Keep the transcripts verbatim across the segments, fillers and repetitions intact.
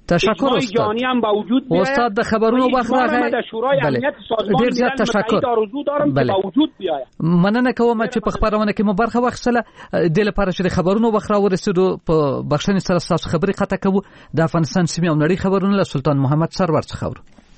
تشکر استاد. جهانی هم با وجود بیاید. استاد د خبرونو وخت راغی. در شورای امنیت سازمان ډیر زیات تشکر. آرزو دارم که با وجود بیاید. مننه کوم چې په خبرونه کې مو برخه واخیستله. د لپاره چې د خبرونو وخت را ورسېدو په بخښنې سره تاسو خبرې قطع کوو. د افغانستان سیمې او نړۍ خبرونه له سلطان محمد سرور څخه اورو.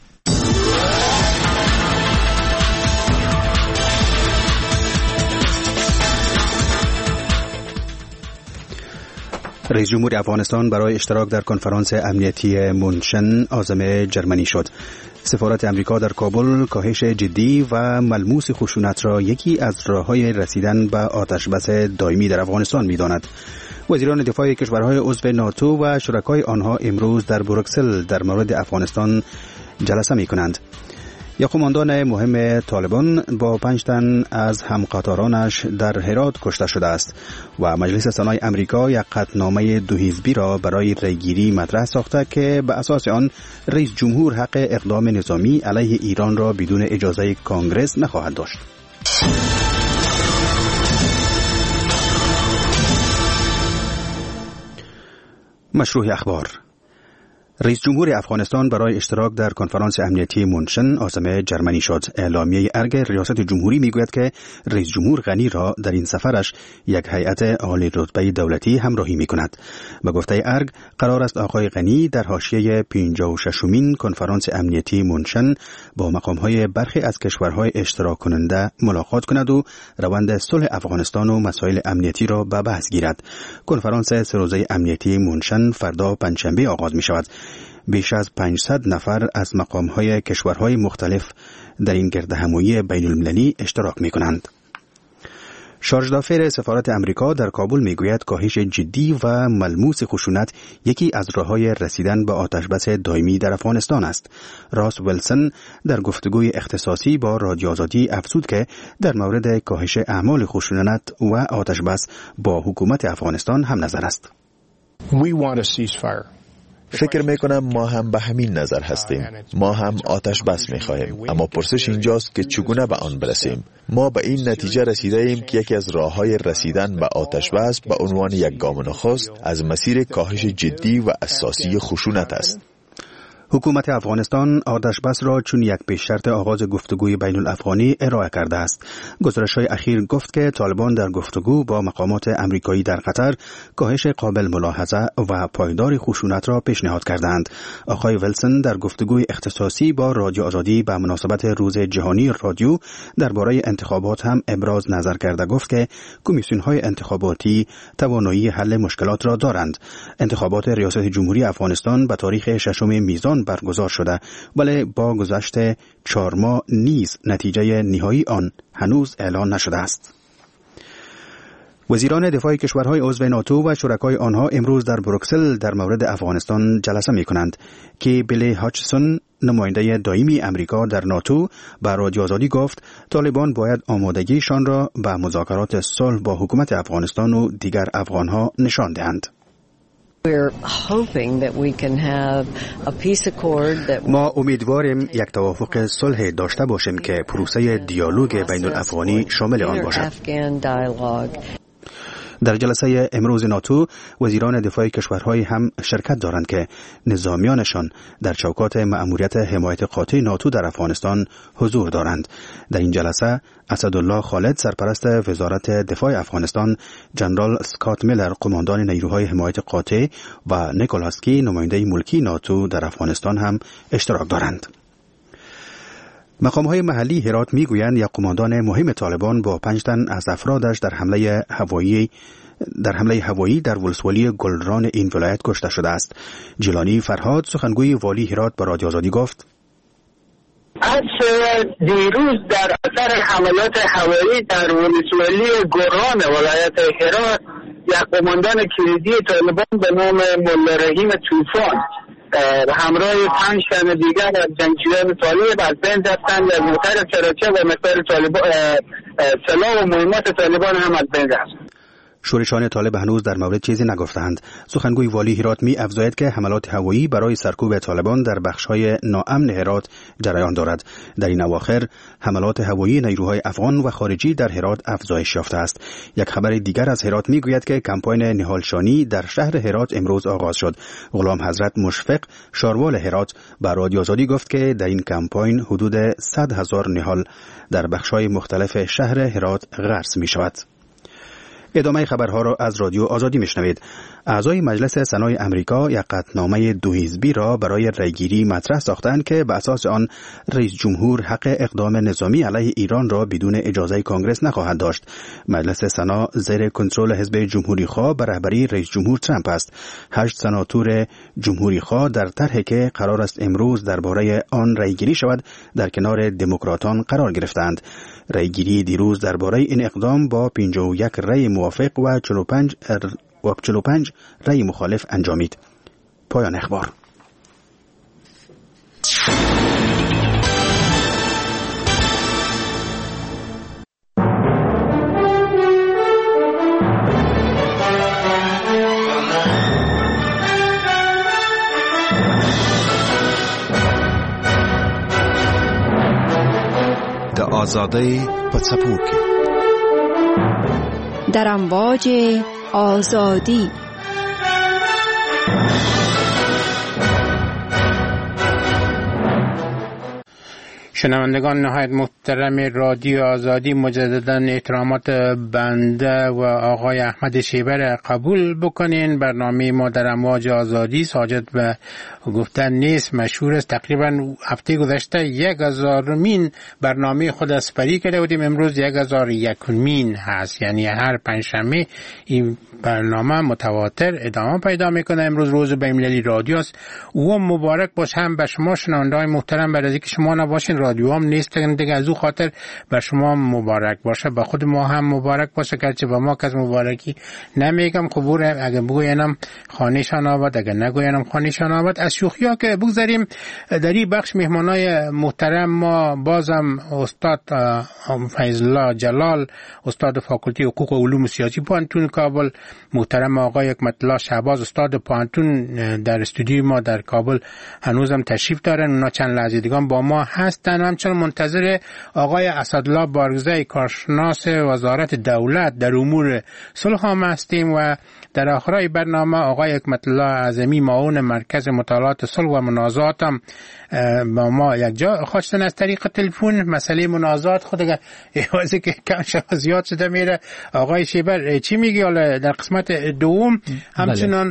رئیس جمهور افغانستان برای اشتراک در کنفرانس امنیتی مونشن عازم جرمنی شد. سفارت امریکا در کابل کاهش جدی و ملموس خشونت را یکی از راه‌های رسیدن به آتشبس دائمی در افغانستان می‌داند. وزیران دفاع کشورهای عضو ناتو و شرکای آنها امروز در بروکسل در مورد افغانستان جلسه می‌کنند. یک قماندان مهم طالبان با پنج تن از همقطارانش در هرات کشته شده است و مجلس سنای امریکا یک قطعنامه دو حزبی را برای ریگیری مطرح ساخته که به اساس آن رئیس جمهور حق اقدام نظامی علیه ایران را بدون اجازه کنگره نخواهد داشت. مشروع اخبار. رئیس جمهور افغانستان برای اشتراک در کنفرانس امنیتی مونشن عازم جرمنی شد. اعلامیه ارگ ریاست جمهوری میگوید که رئیس جمهور غنی را در این سفرش یک هیئت عالی رتبه دولتی همراهی میکند. به گفته ارگ قرار است آقای غنی در حاشیه پنجاه و ششمین کنفرانس امنیتی مونشن با مقامهای برخی از کشورهای اشتراک کننده ملاقات کند و روند صلح افغانستان و مسائل امنیتی را به بحث گیرد. کنفرانس سه روزه امنیتی مونشن فردا پنجشنبه آغاز می شود. بیش از پانصد نفر از مقام‌های کشورهای مختلف در این گردهمایی بین‌المللی اشتراک می‌کنند. شارژ دافر سفارت امریکا در کابل میگوید کاهش جدی و ملموس خشونت یکی از راه‌های رسیدن به آتشبس دائمی در افغانستان است. راس ویلسون در گفتگوی اختصاصی با رادیو آزادی افزود که در مورد کاهش اعمال خشونت و آتشبس با حکومت افغانستان هم نظر است. We want a ceasefire. فکر میکنم ما هم به همین نظر هستیم. ما هم آتش بس میخواهیم، اما پرسش اینجاست که چگونه به آن برسیم. ما به این نتیجه رسیده ایم که یکی از راه‌های رسیدن به آتش بس به عنوان یک گام نخست از مسیر کاهش جدی و اساسی خشونت است. حکومت افغانستان آتش بس را چون یک پیش شرط آغاز گفتگوی بین الافغانی ارائه کرده است. گزارش‌های اخیر گفت که طالبان در گفتگو با مقامات امریکایی در قطر کاهش قابل ملاحظه و پایدار خشونت را پیشنهاد کردند. آقای ویلسون در گفتگوی اختصاصی با رادیو آزادی به مناسبت روز جهانی رادیو درباره انتخابات هم ابراز نظر کرده گفت که کمیسیون‌های انتخاباتی توانایی حل مشکلات را دارند. انتخابات ریاست جمهوری افغانستان به تاریخ ششم میزان برگزار شده، ولی با گذشت چهار ماه نیز نتیجه نهایی آن هنوز اعلان نشده است. وزیران دفاع کشورهای عضو ناتو و شرکای آنها امروز در بروکسل در مورد افغانستان جلسه می کنند که بیلی هاچسون نماینده دائمی امریکا در ناتو به رادیو آزادی گفت طالبان باید آمادگیشان را به مذاکرات صلح با حکومت افغانستان و دیگر افغانها نشان دهند. ما امیدواریم یک توافق صلح داشته باشیم که پروسه دیالوگ بین الافغانی شامل آن باشد. در جلسه امروز ناتو وزیران دفاع کشورهای هم شرکت دارند که نظامیانشان در چوکات مأموریت حمایت قاطع ناتو در افغانستان حضور دارند. در این جلسه اسدالله خالد سرپرست وزارت دفاع افغانستان، جنرال اسکات میلر قماندان نیروهای حمایت قاطع و نیکولاسکی نماینده ملکی ناتو در افغانستان هم اشتراک دارند. مقام‌های محلی هرات می‌گویند یک قماندان مهم طالبان با پنج تن از افرادش در حمله هوایی در حمله هوایی در ولسوالی گلران این ولایت کشته شده است. جیلانی فرهاد سخنگوی والی هرات به رادیو آزادی گفت: از دیروز در اثر حملات هوایی در ولسوالی گلران ولایت هرات یک قماندان کلیدی طالبان به نام ملا رحیم طوفان همراه پنج تن دیگر از جنگجویان طالب از بین رفتند. از موتر چراچه و مقدار طالبان سلاح و مهمات طالبان هم از بین رفت. شورشان طالب هنوز در مورد چیزی نگفتند. سخنگوی والی هرات می افزاید که حملات هوایی برای سرکوب طالبان در بخش‌های ناامن هرات جریان دارد. در این اواخر حملات هوایی نیروهای افغان و خارجی در هرات افزایش یافته است. یک خبر دیگر از هرات می گوید که کمپاین نهالشانی در شهر هرات امروز آغاز شد. غلام حضرت مشفق شاروال هرات به رادیو آزادی گفت که در این کمپاین حدود صد هزار نهال در بخش‌های مختلف شهر هرات غرس می شود. ادامه خبرها را از رادیو آزادی میشنوید. اعضای مجلس سنای امریکا یک قطعنامه دو حزبی را برای رأیگیری مطرح ساختند که به اساس آن رئیس جمهور حق اقدام نظامی علیه ایران را بدون اجازه کنگره نخواهد داشت. مجلس سنا زیر کنترل حزب جمهوری خواه به رهبری رئیس جمهور ترامپ است. هشت سناتور جمهوری خواه در طرحی که قرار است امروز درباره آن رأیگیری شود در کنار دموکراتان قرار گرفتند. رأیگیری دیروز درباره این اقدام با پنجاه و یک رأی موافق و چهل و پنج و چهل و پنج رأی مخالف انجامید. پایان اخبار. د آزادۍ په څپو کې در امواج آزادی. شنوندگان نهایت محترم رادیو آزادی، مجددا احترامات بنده و آقای احمد شیبر قبول بکنین. برنامه ما در امواج آزادی ساجد به گفتن نیست، مشهور است. تقریبا هفته گذشته یک هزارمین برنامه خود اسپری کرده بودیم، امروز یک هزار یکمین هست، یعنی هر پنجشنبه این برنامه متواتر ادامه پیدا میکنه. امروز روز بین‌المللی رادیو است. او مبارک باشه هم به شما شنونده‌های محترم، برای اینکه شما نباشین رادیو هم نیست دیگه. از او خاطر به شما مبارک باشه، به خود ما هم مبارک باشه، گرچه به ما کس مبارکی نمیگم. خبوره اگه بگوینم خانه‌شان آباد، اگه نگوینم خانه‌شان آباد. از شوخی‌ها که بگذاریم، در این بخش مهمانای محترم ما بازم استاد فیض الله جلال، استاد فاکولته حقوق و علوم سیاسی پانتون کابل، محترم آقای حکمت الله شهباز استاد پانتون در استودیوی ما در کابل هنوزم تشریف دارن. اونا چند لحظه دیگه با ما هستن. همچنان منتظر آقای اسدالله بارگزی، کارشناس وزارت دولت در امور صلح هم هستیم. و در آخرای برنامه آقای حکمت الله اعظمی، معاون مرکز مطالعات صلح و منازعات هم با ما یک جا خواستن از طریق تلفن. مسئله منازعات خود احوازی که کم شد زیاد شده میره. آقای شیبر چی میگی حالا در قسمت دوم؟ همچنان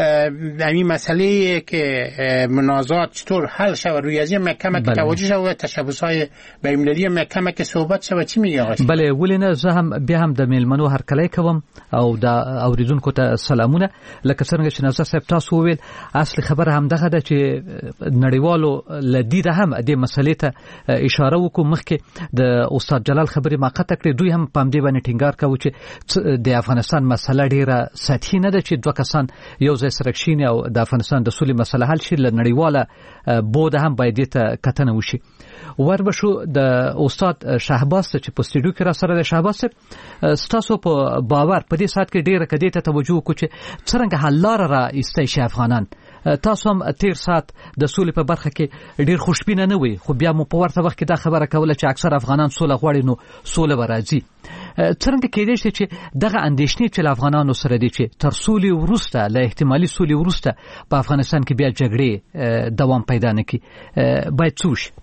این مسئله که منازعات چطور حل شود، روی از این محکمه که توجه شود، تشبس‌های بین‌المللی محکمه که صحبت شود، چی میگی آقای؟ بله، ولینه زه هم بیا هم د میلمنو هرکلی کوم او د اوریدونکو ته سلامونه. لکه څنګه چې نظر صاحب تاسو وویل، اصلي خبره هم دغه ده چې نړیوالو لدی ده هم د مسلې ته اشاره وکړو. مخکې د استاد جلال خبرې ما قطع کړې، دوی هم په دې باندې ټینګار کوي چې د افغانستان مسله ډیره سطحي نه ده، چې دوه کسان یو ځای سره کښیني او د افغانستان د سولې مسله حل شي. له نړیواله بوده هم باید دې ته کتنه وشي. وربشو د استاد شهباز چې په استودیو کې را سره د شهباز ستاسو په باور په دې سات کې ډیره کدی ته توجه وکړو چې څنګه حل لاره را ایستای شي افغانان. تاسو هم تیر سات د سولې په برخه کې ډیر خوشبینه نه وي، خو بیا مو په ورته وخت کې دا خبره کوله چې اکثر افغانان سوله غواړي، نو سوله به راځي. څنګه کېدای شي چې دغه اندېښنې چې افغانانو سره دي چې تر سولې وروسته، له احتمالي سولې وروسته په افغانستان کې بیا جګړې دوام پیدا نه کړي، باید څه وشي؟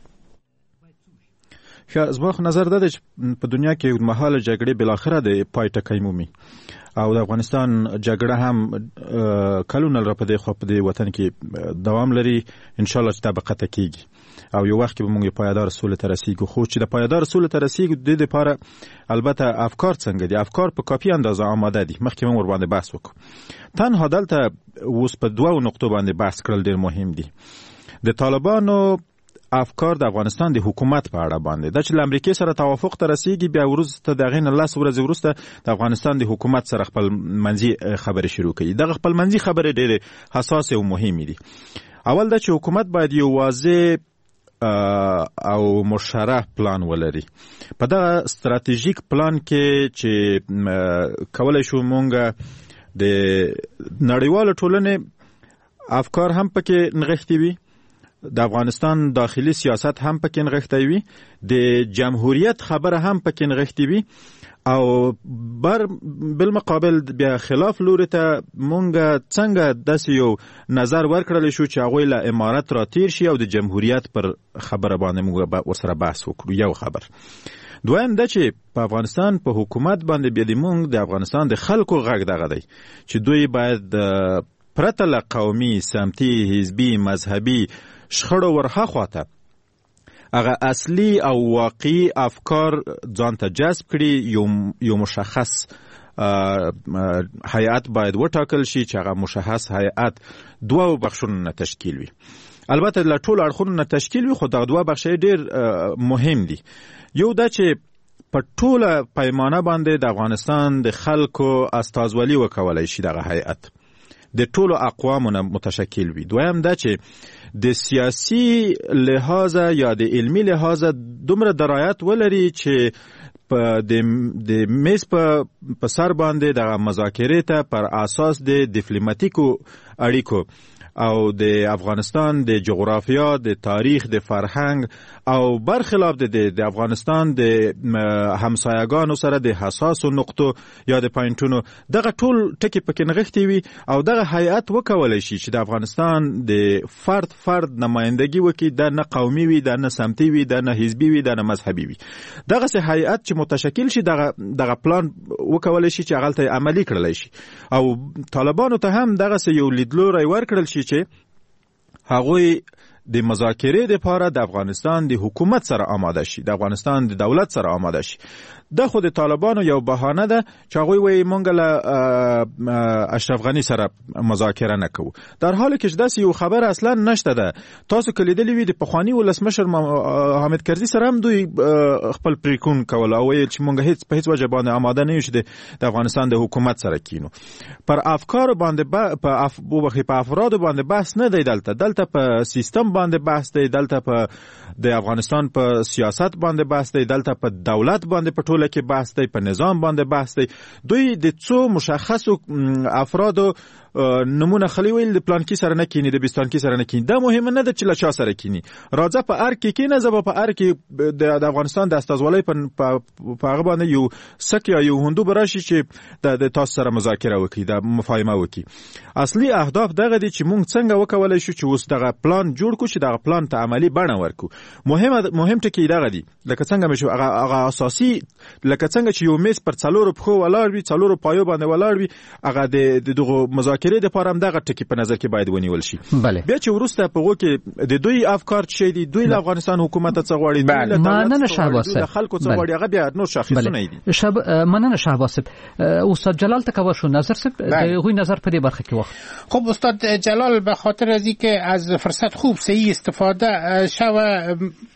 زما خو نظر ده چې په دنیا کې اوږدمهاله جګړې بالاخره د پای ټکی مومي، او د افغانستان جګړه هم کلونه را په دې خو په دې وطن کې دوام لري. ان شاء الله چې طبقه کېږي او یو وخت کې به موږ پایدار سولې ته رسیږو. خو چې د پایدار سولې ته رسیږو د دې لپاره البته افکار څنګه دي؟ افکار په کافي اندازه آماده دي. مخکې موږ ور باندې بحث وکړو. تنها دلته اوس په دوه نقطو باندې بحث کړل ډېر مهم دي. د طالبانو افکار د افغانستان د حکومت په اړه باندې دا چې له امریکا سره توافق ته رسیږي، بیا وروسته دغه نه لس ورځې وروسته د افغانستان د حکومت سره خپل منځي خبرې شروع کړي. دغه خپل منځي خبرې ډېرې حساسه او مهمه دي. اول دا چې حکومت باید یو واضح او مشرح پلان ولري. په دا استراتیژیک پلان کې چې کولای شو مونږ د نړیوال ټولنې افکار هم پکې نغښتي وي، د افغانستان داخلي سیاست هم پکې نغښتي وي، د جمهوریت خبره هم پکې نغښتي وي، او بر بالمقابل بیا خلاف لوري ته مونږ څنګه داسې یو نظر ورکړل شو چې هغوی له امارت را تیر شي او د جمهوریت پر خبره باندې مونږ ورسره بحث وکړو. یو خبر. دویم دا چې په افغانستان په حکومت باندې بیا د مونږ د افغانستان د خلکو غږ دغه دی چې دوی باید پرته له قومي، سمتي، حزبي، مذهبي شخړو ورها خواته هغه اصلي او واقعي افکار ځان ته جذب کړي. یو یو مشخص هیئت باید وټاکل شي چې هغه مشخص هیئت دوه بخشونه نه تشکیل وي. البته له ټولو اړخونو نه تشکیل وي، خو دغه دوه بخشې ډېر مهم دي. یو دا چې په ټوله پیمانه باندې د افغانستان د خلکو استازولي وکولای شي دغه هیئت د ټولو اقوامو نه متشکل وي. دویم دا چې د سیاسي لحاظه یا د علمي لحاظه دومره درایت ولري چې په د میز په سر باندې د مذاکرې ته پر اساس د ډیپلوماټیکو اړیکو او د افغانستان د جغرافیا، د تاریخ، د فرهنګ او برخلاف د د افغانستان د همسایگانو سره د حساسو نقطو یا د پاینټونو دغه ټول ټکی پکې نغښتي وي او دغه هیئت وکولای شي چې د افغانستان د فرد فرد نمائندګي وکړي، د نه قومي وي، د نه سمتي وي، د نه حزبي وي، د نه مذهبي وي. دغه سه هیئت چې متشکل شي دغه دغه پلان وکولای شي چې هغه عملی کړلای شي او طالبانو ته هم دغه سه یو لیدلوری ورکړل شي چې هغوی د مذاکرې لپاره د افغانستان د حکومت سره آماده شي، د افغانستان د دولت سره آماده شي. د خود طالبانو یو بهانه ده چې هغوی وایي مونږ له اشرف غني سره مذاکره نه کوو، در حالی کې داسې یو خبر اصلا نشته ده. تاسو که لیدلی وي د پخواني ولسمشر حامد کرزي سره هم دوی خپل پریکون کول او ویل چې مونږ هیڅ په هیڅ وجه باندې آماده نه یو چې د افغانستان د حکومت سره کینو. پر افکار باندې په اف په په افراد باندې بحث نه دی، دلته دلته په سیستم باندې بحث دی، دلته په د افغانستان په سیاست باندې بحث دی، دلته په دولت باندې په ټوله کې بحث دی، په نظام باندې بحث دی. دوی د څو مشخصو افرادو نمونه خلی ویل د پلان کې سره نه کینی، د بیستان کې سره نه کینی. دا مهم نه ده چې له چا سره کینی. راځه په ار کې کې نه زبا په ار کې د افغانستان د استازولۍ په په هغه باندې یو سک یا یو هندو براشي چې د تاسو سره مذاکره وکړي، د مفاهمه وکړي. اصلي اهداف دغه دي چې مونږ څنګه وکولای شو چې اوس دغه پلان جوړ کړو چې دغه پلان ته عملی بڼه ورکړو. مهم مهم ټکی دغه دي لکه څنګه مې شو هغه اساسي لکه څنګه چې یو میز پر څلورو پښو ولاړ وي، څلورو پایو باندې ولاړ وي، هغه د دغه مذاکرې د پاره هم دغه ټکی په نظر کې باید ونیول شي. بیا چې ورسته په وګ کې د دوی افکار څه دي، دوی له افغانستان حکومت څخه غواړي، دوی له مننه شهباز صاحب خلکو څخه غواړي، هغه بیا نور شاخصونه دي. شب مننه شهباز صاحب. استاد جلال تکوا شو نظر صاحب غوی نظر په دې برخه کې وخت. خب استاد جلال به خاطر از اینکه از فرصت خوب صحیح استفاده شوه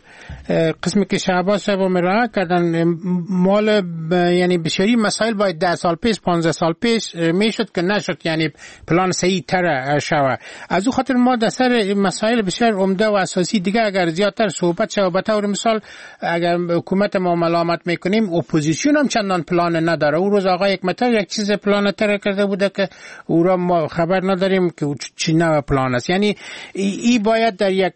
قسمی که شهباز صاحب مراجعه کردن مال ب... یعنی بسیاری مسائل باید ده سال پیش پانزده سال پیش میشد که نشد، یعنی پلان صحیح تر شوه. از او خاطر ما در سر مسائل بسیار عمده و اساسی دیگه اگر زیادتر صحبت شوه، به طور مثال اگر حکومت ما ملامت میکنیم اپوزیسیون هم چندان پلان نداره. او روز آقای حکمتیار یک چیز پلان تر کرده بوده که او را ما خبر نداریم که چی نوع پلان است. یعنی ای باید در یک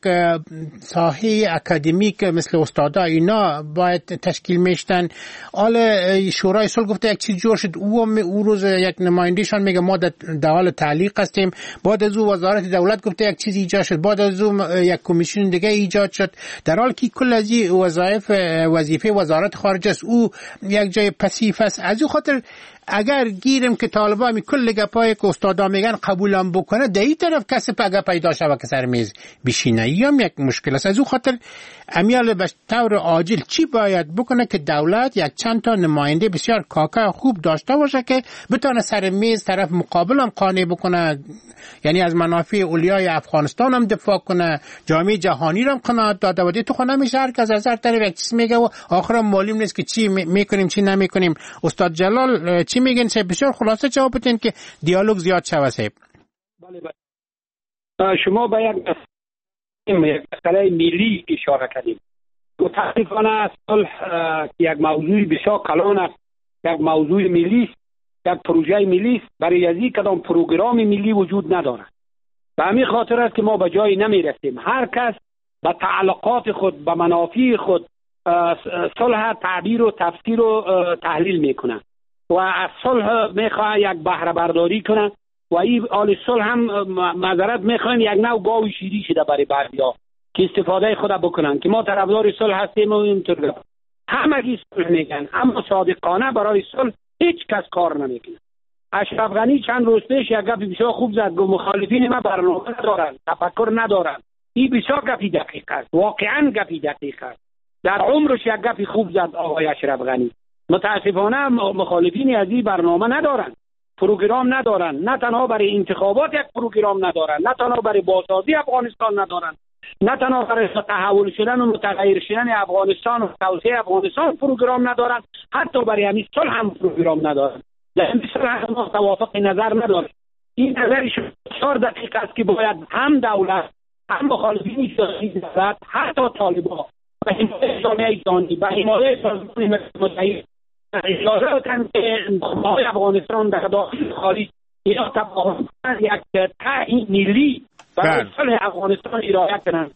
ساحه اکادمیک مثل استادا اینا باید تشکیل میشتن. حال شورای صلح گفته یک چیز جور شد، او او روز یک نمایندهشان میگه ما در حال تعلیق هستیم. بعد از او وزارت دولت گفته یک چیز ایجاد شد، بعد از او یک کمیسیون دیگه ایجاد شد، در حالی که کل از این وظایف وظیفه وزارت خارجه است، او یک جای پسیف است. از او خاطر اگر گیرم که طالبان می کل گپای که استادا میگن قبولم بکنه، در این طرف کسی پگه پیدا شود که سر میز بشینه، هم یک مشکل است. از او خاطر امیال به طور عاجل چی باید بکنه که دولت یک چند تا نماینده بسیار کاکا خوب داشته باشه که بتونه سر میز طرف مقابل هم قانع بکنه، یعنی از منافع اولیای افغانستان هم دفاع کنه، جامعه جهانی رو هم قناعت داده و تو خود نمیشه هر کس از هر طرف یک چیز میگه و آخرام معلوم نیست که چی میکنیم چی نمیکنیم. استاد جلال چی میگن؟ صاحب بسیار خلاصه جواب بدین که دیالوگ زیاد شوه. صاحب بله بله شما به یک یک مسئله ملی اشاره کردیم. متاسفانه صلح که یک موضوع بسیار کلان است، یک موضوع ملی است، یک پروژه ملی است، برای ازی کدام پروگرام ملی وجود ندارد. به همین خاطر است که ما به جایی نمی رسیم. هر کس به تعلقات خود، به منافع خود صلح تعبیر و تفسیر و تحلیل میکنه و از صلح میخواه یک بهره برداری کنه و این آل صلح هم معذرت میخوایم یک نوع گاو شیری شده برای بعضیا که استفاده خود بکنن که ما طرفدار صلح هستیم و اینطور. همگی صلح میگن اما صادقانه برای صلح هیچ کس کار نمیکنه. اشرف غنی چند روز پیش یک گپ بسیار خوب زد، گفت مخالفین ما برنامه ندارن، تفکر ندارن. این بسیار گپی دقیق است، واقعا گپی دقیق است. در عمرش یک گپی خوب زد آقای اشرف غنی. متاسفانه مخالفین از این برنامه ندارن، پروگرام ندارن، نه تنها برای انتخابات یک پروگرام ندارن، نه تنها برای بازسازی افغانستان ندارن، نه تنها برای تحول شدن و متغیر شدن افغانستان و توسعه افغانستان پروگرام ندارن، حتی برای همین صلح هم پروگرام ندارن. در این صلح ما توافق نظر نداریم. این نظرش بسیار دقیق است که باید هم دولت، هم مخالفین سیاسی دولت، حتی طالبان به حمایت جامعه جهانی، به حمایت سازمان ملل متحد اجازه بدن که انتخابات افغانستان در داخل خارج اینا تفاهم کنند، یک طرح ملی برای صلح افغانستان ارائه کنند.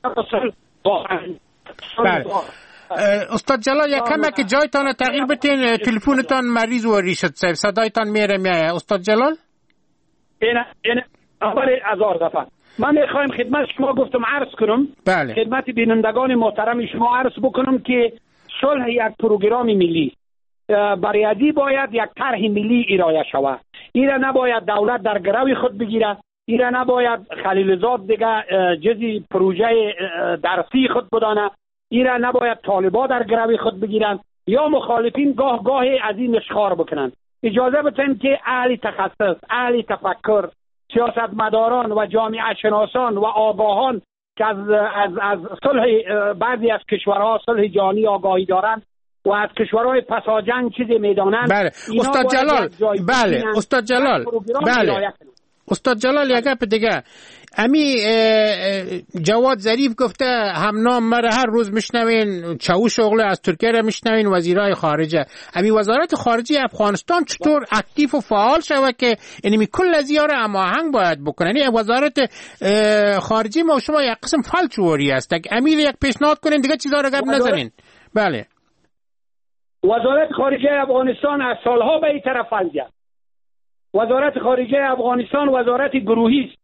بله. استاد جلال یک کمه که جایتان تغییر بتین، تلفونتان مریض و ریشت صاحب صدایتان میره میایه. استاد جلال اینه اینه اول هزار دفعه من میخوایم خدمت شما گفتم عرض کنم. بله. خدمت بینندگان محترم شما عرض بکنم که صلح یک پروگرام ملی برای ازی باید یک طرح ملی ارائه شود. ایره نباید دولت در گروی خود بگیره، ایره نباید خلیلزاد دیگه جزی پروژه درسی خود بدانه، ایره نباید طالبا در گروی خود بگیرن یا مخالفین گاه گاهی از این اشخار بکنن. اجازه بدن که اهل تخصص، اهل تفکر، سیاستمداران و جامعه شناسان و آگاهان که از از از صلح بعضی از کشورها صلح جهانی آگاهی دارند و از کشورهای پساجنگ چیزی میدانند. بله استاد جلال، بله استاد جلال، بله استاد جلال یک گپ دیگه. امی جواد ظریف گفته همنام مره هر روز میشنوین، چاوش اوغلو از ترکیه را میشنوین، وزیرای خارجه. امی وزارت خارجه افغانستان چطور اکتیو و فعال شود که اینمی کل از یاره هماهنگ باید بکنه؟ یعنی وزارت خارجه ما شما یک قسم فالچوری است، امی یک پیشنهاد کنین دیگه چیزا را گپ نزنین. بله وزارت خارجه افغانستان از سالها به این طرف فلجه. وزارت خارجه افغانستان وزارت گروهی است.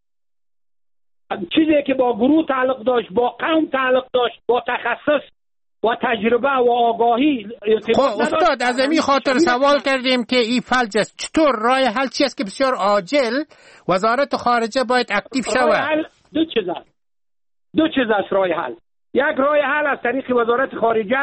چیزی که با گروه تعلق داشت، با قوم تعلق داشت، با تخصص و تجربه و آگاهی. خب استاد از این خاطر سوال کردیم که این فلج است، چطور راه حل چی است که بسیار عاجل وزارت خارجه باید اکتیو شود؟ دو چیز است. دو چیز است راه حل. یک راه حل از طریق وزارت خارجه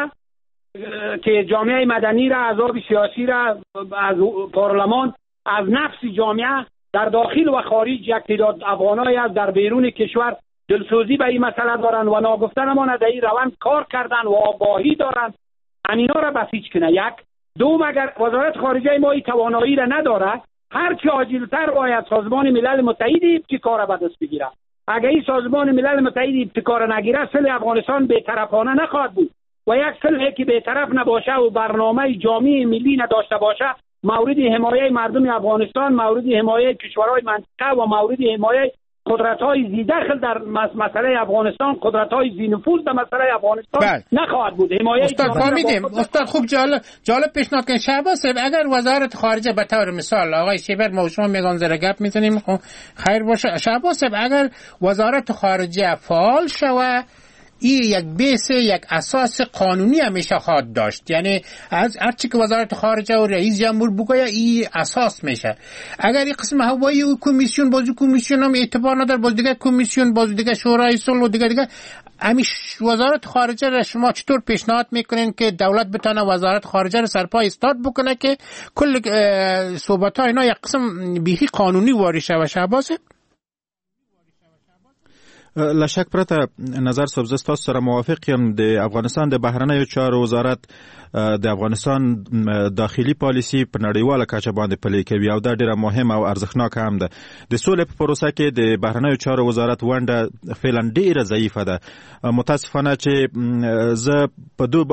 که جامعه مدنی را، احزاب سیاسی را، از پارلمان، از نفس جامعه در داخل و خارج یک تعداد افغانایی از در بیرون کشور دلسوزی به این مسئله دارن و ناگفتن ما در این روند کار کردن و آگاهی دارن، همینا را بسیج کنه. یک دوم، اگر وزارت خارجه ما این توانایی را نداره، هر چه عاجلتر باید سازمان ملل متحد ابتکار به دست بگیره. اگر این سازمان ملل متحد ابتکار نگیره، صلح افغانستان بی‌طرفانه نخواهد بود و یک صلحی که بی‌طرف نباشه و برنامه جامع ملی نداشته باشه، مورد حمایت مردم افغانستان، مورد حمایت کشورهای منطقه و مورد حمایت قدرت‌های ذی‌دخل در مسئله افغانستان، قدرت‌های ذی‌نفوذ در مسئله افغانستان بل. نخواهد بود. حمایت استاد فهمیدیم. استاد خوب جالب جالب پیشنهاد کردن. شهباز صاحب اگر وزارت خارجه به طور مثال آقای شیبر ما شما میگن زره گپ میزنیم خیر باشه. شهباز صاحب اگر وزارت خارجه فعال شود، این یک بیس، یک اساس قانونی همیشه خواهد داشت. یعنی از هر چی که وزارت خارجه و رئیس جمهور بگه این اساس میشه. اگر این قسم هوایی و کمیسیون بازی کمیسیون هم اعتبار نداره، باز دیگه کمیسیون، باز دیگه شورای صلح و دیگه دیگه، همیش وزارت خارجه را شما چطور پیشنهاد میکنین که دولت بتونه وزارت خارجه را سرپا استاد بکنه که کل صحبت ها اینا یک قسم بیخی قانونی واری شه؟ شهباز لا شک پرته نظر صاحب زه ستاسو سره موافق یم. د افغانستان د بهرنیو چارو وزارت د افغانستان داخلي پالیسي په نړیواله کچه باندې پلي کوي او دا ډیره مهمه او ارزښتناکه هم ده. د سولې په پروسه کې د بهرنیو چارو وزارت ونډه فعلا ډیره ضعیفه ده. متاسفانه چې زه په دو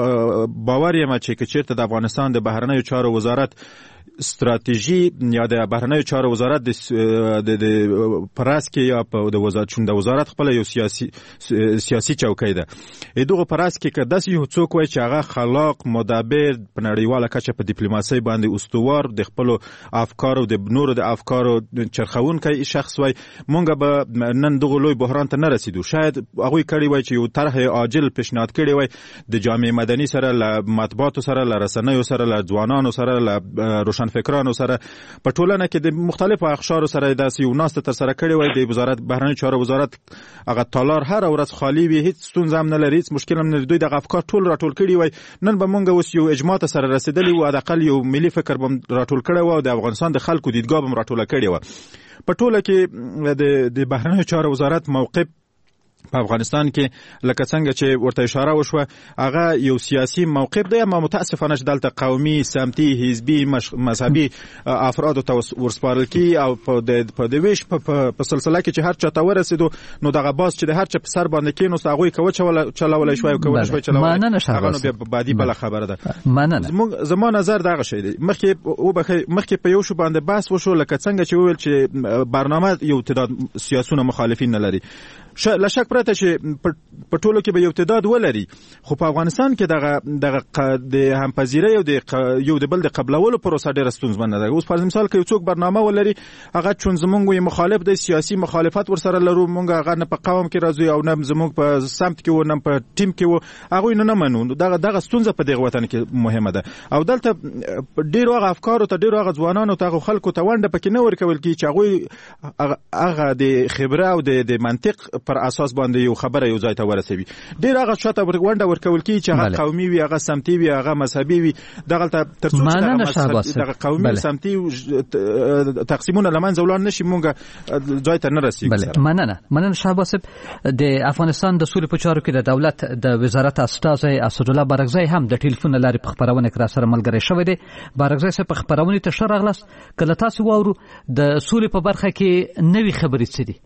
باور یم چې که چیرته د افغانستان د بهرنیو چارو وزارت استراتیژي یا د بهرنیو چارو وزارت د د پراس کې یا په د وزارت چون د وزارت خپل یو سیاسي سیاسي چوکۍ ده. دغه پراس کې که داسې یو څوک وای چې هغه خلاق مدبر په نړیواله کچه په ډیپلوماسۍ باندې استوار د خپل افکارو د نورو د افکارو چرخونکی شخص وای، مونږ به نن دغه لوی بحران ته نه رسیدو. شاید هغه کړي وای چې یو طرح عاجل پیشنهاد کړي وای د جامعه مدني سره، له مطبوعاتو سره، له رسنیو سره، له ځوانانو سره، له روشن فکرانو سره، په ټولنه کې د مختلفو اقشارو سره داسې یو ناسته تر سره کړي وای. د وزارت بهرنیو چارو وزارت هغه تالار هر ورځ خالی وي، هیڅ ستونزه هم نه لري، هیڅ مشکل هم نه لري. دوی د افکار ټول راټول کړي وای. نن به مونږ اوس یو اجماع ته سره رسیدلی و، حداقل یو ملي فکر به راټول کړي و او د افغانستان د خلکو دیدګاه به راټول کړي و. په ټوله کې د د بهرنیو چارو وزارت موقف په افغانستان کې لکه څنګه چې ورته اشاره وشوه هغه یو سیاسي موقف دی، اما متاسفانه چې دلته قومي، سمتي، حزبي، مذهبي افراد ته ورسپارل کی او په د په د ویش په سلسله کې چې هر چا ته ورسېدو نو دغه باز چې د هر چا په سر باندې کېنوست هغوی کوه چلولی شوی او کولی شوی چلولی هغه نو بیا بعدي بله خبره ده. زما نظر دغه شی دی. مخکې مخکې په یو شو باندې بحث وشو لکه څنګه چې وویل چې برنامه یو تعداد سیاسونه مخالفین نه لري. لا شک پرته چې په ټولو کې به یو تعداد ولري، خو په افغانستان کې دغه دغه د همپذیرۍ او د یو د بل د قبلولو پروسه ډېره ستونزمنه ده. اوس پر مثال که یو څوک برنامه ولري هغه چون زمونږ یو مخالف دی، سیاسي مخالفت ورسره لرو، مونږ هغه نه په قوم کې راځو او نه زمونږ په سمت کې و نه په ټیم کې و، هغوی نه نه منو. دغه دغه ستونزه په دغه وطن کې مهمه ده او دلته ډېرو هغه افکارو ته، ډېرو هغه ځوانانو ته، هغه خلکو ته ونډه پکې نه ورکول کېږي چې هغوی هغه د خبره او د منطق پر اساس باندې یو خبره یو ځای ته ورسوي. ډېر هغه شاته ونډه ورکول کېږي چې هغه قومي وي، هغه سمتي وي، هغه مذهبي وي. دغه تر څو چې دغه قومي او سمتي تقسیمونه له منځه ولاړ نشي مونږ ځای ته نه رسېږو. مننه مننه شهباز صاحب. د افغانستان د سولې په چارو کې د دولت د وزارت استازی اسدالله بارکزی هم د ټلیفون لارې په خبرونه کې را سره ملګری شوی دی. بارکزی صاحب په خبرونه ته ښه راغلاست. کله تاسو واورو د سولې په برخه کې نوې خبرې څه دي؟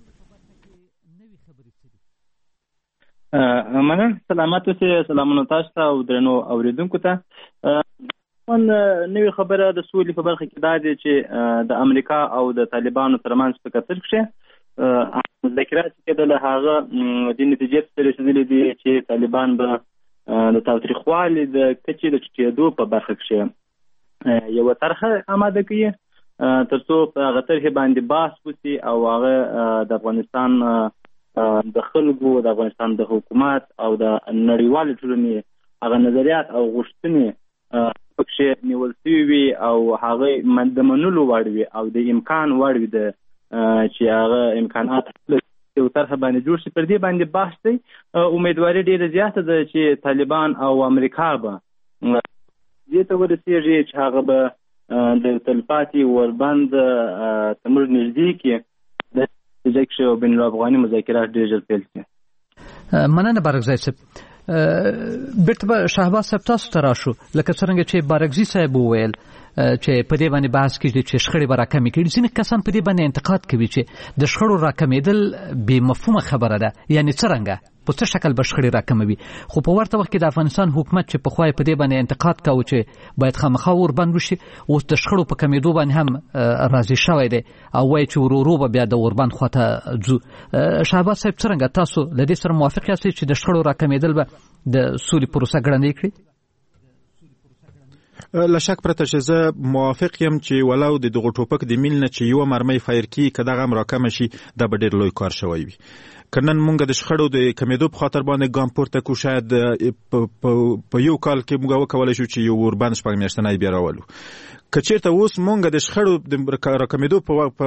مننه. سلامات اوسئ. سلامونه تاسو ته او درنو اوریدونکو ته. من نوې خبره د سولې په برخه کې دا دی چې د امریکا او د طالبانو ترمنځ په کتل کې مذاکرات کېدل، هغه د نتیجې ته رسېدلي دي چې طالبان به د تاوتریخوالي د کچې د ټیټېدو په برخه کې یوه طرحه آماده کوي تر څو په هغه طرحې باندې بحث وشي او هغه د افغانستان د خلکو، د افغانستان د حکومت او د نړیوالې ټولنې هغه نظریات او غوښتنې پکې نیول شوي وي او هغه د منلو وړ وي او د امکان وړ وي د چې هغه امکانات یو طرحه باندې جوړ شي. پر دې باندې بحث دی. امیدواري ډېره زیاته ده چې طالبان او امریکا به دې ته ورسېږي چې هغه به د تلپاتې وربند ته موږ نږدې کړي ځکه چې بین الافغاني مذاکرات ډېر ژر پیل شي. مننه بارکزی صاحب. بیرته به شهباز صاحب تاسو ته راشو. لکه څرنګه چې بارکزی صاحب وویل چې په دې باندې بحث کېږي چې شخړې به راکمې کړي. ځینې کسان په دې باندې انتقاد کوي چې د شخړو راکمېدل بې مفهومه خبره ده، یعنی څرنګه په څه شکل به شخړې راکموي. خو په ورته وخت کې د افغانستان حکومت چې پخوا یې په دې باندې انتقاد کاوه چې باید خامخا وربند وشي، اوس د شخړو په کمېدو باندې هم راضي شوی دی او وایي چې ورو ورو به بیا د وربند خواته ځو. شهباز صاحب څرنګه تاسو له دې سره موافق یاست چې د شخړو راکمېدل به د سولې پروسه ګړندۍ کړي؟ لا شک پرته چې زه موافق یم چې ولو د دغه ټوپک د میل نه چې یو مرمۍ فایر کی که دغه هم راکمه شي دا به ډېر لوی کار شوی وي. که نن مونږ د شخړو د کمېدو په خاطر باندې ګام پورته کړو، شاید په یو کال کې مونږ وکولی شو چې یو وربند شپږ میاشتنی بیا راولو. کچیرته اوس مونږ د شخړو د راکمېدو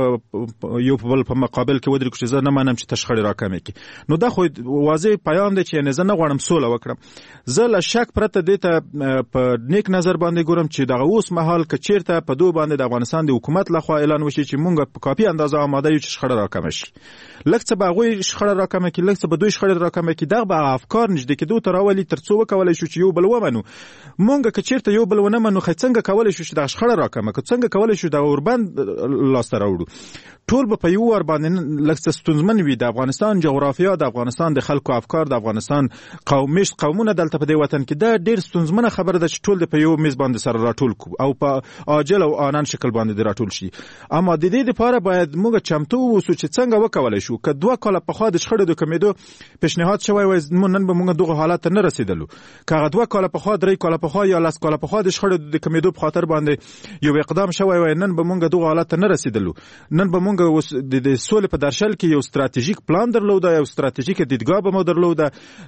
په یو بل په مقابل کې ودرېږو چې زه نه منم چې ته شخړې راکمې کړي، نو دا خو واضح پیغام دی چې زه نه غواړم سوله وکړم. زه له شک پرته دې ته په نیک نظر باندې ګورم چې دغه اوس مهال کچیرته په دوه باندې د افغانستان د حکومت لخوا اعلان وشي چې مونږ په کافي اندازه آماده یو چې شخړه راکمه شي، لږ څه به هغوی شخړه راکمه کړي، لږ څه به دوی شخړې راکمه کړي، دغه به افکار نږدې کېدو ته راولي تر څو وکولی شو چې یو بل ومنو. مونږ که چیرته یو بل ونه منو، خو څنګه کولی شو چې دغه شخړه راکمه کړو، څنګه کولی شو دغه اوربند لاسته راوړو. ټول به په یو ور باندې لږ څه ستونزمن وي. د افغانستان جغرافیا، د افغانستان د خلکو افکار، د افغانستان قومیش قومونه دلته په دې وطن کې دا ډېر ستونزمنه خبره ده چې ټول د په یو میز باندې سره راټول کو او په عاجل او آنن شکل باندې راټول شي. اما د دې لپاره باید موږ چمتو اوسو چې څنګه وکولای شو. که دوه کاله په خوا د شخړې د کمیدو پیشنهاد شوی وای، نن به موږ دغه حالت ته نه رسیدلو. که دوه کاله په خوا، درې کاله په خوا یا لس کاله په خوا د شخړې د کمیدو په خاطر باندې یو اقدام شوی وای، نن به موږ دغه حالت ته نه رسیدلو. نن به موږ د سولې په درشل کې یو ستراتیژیک پلان درلود، یو ستراتیژیک دیدګاه به مو درلود،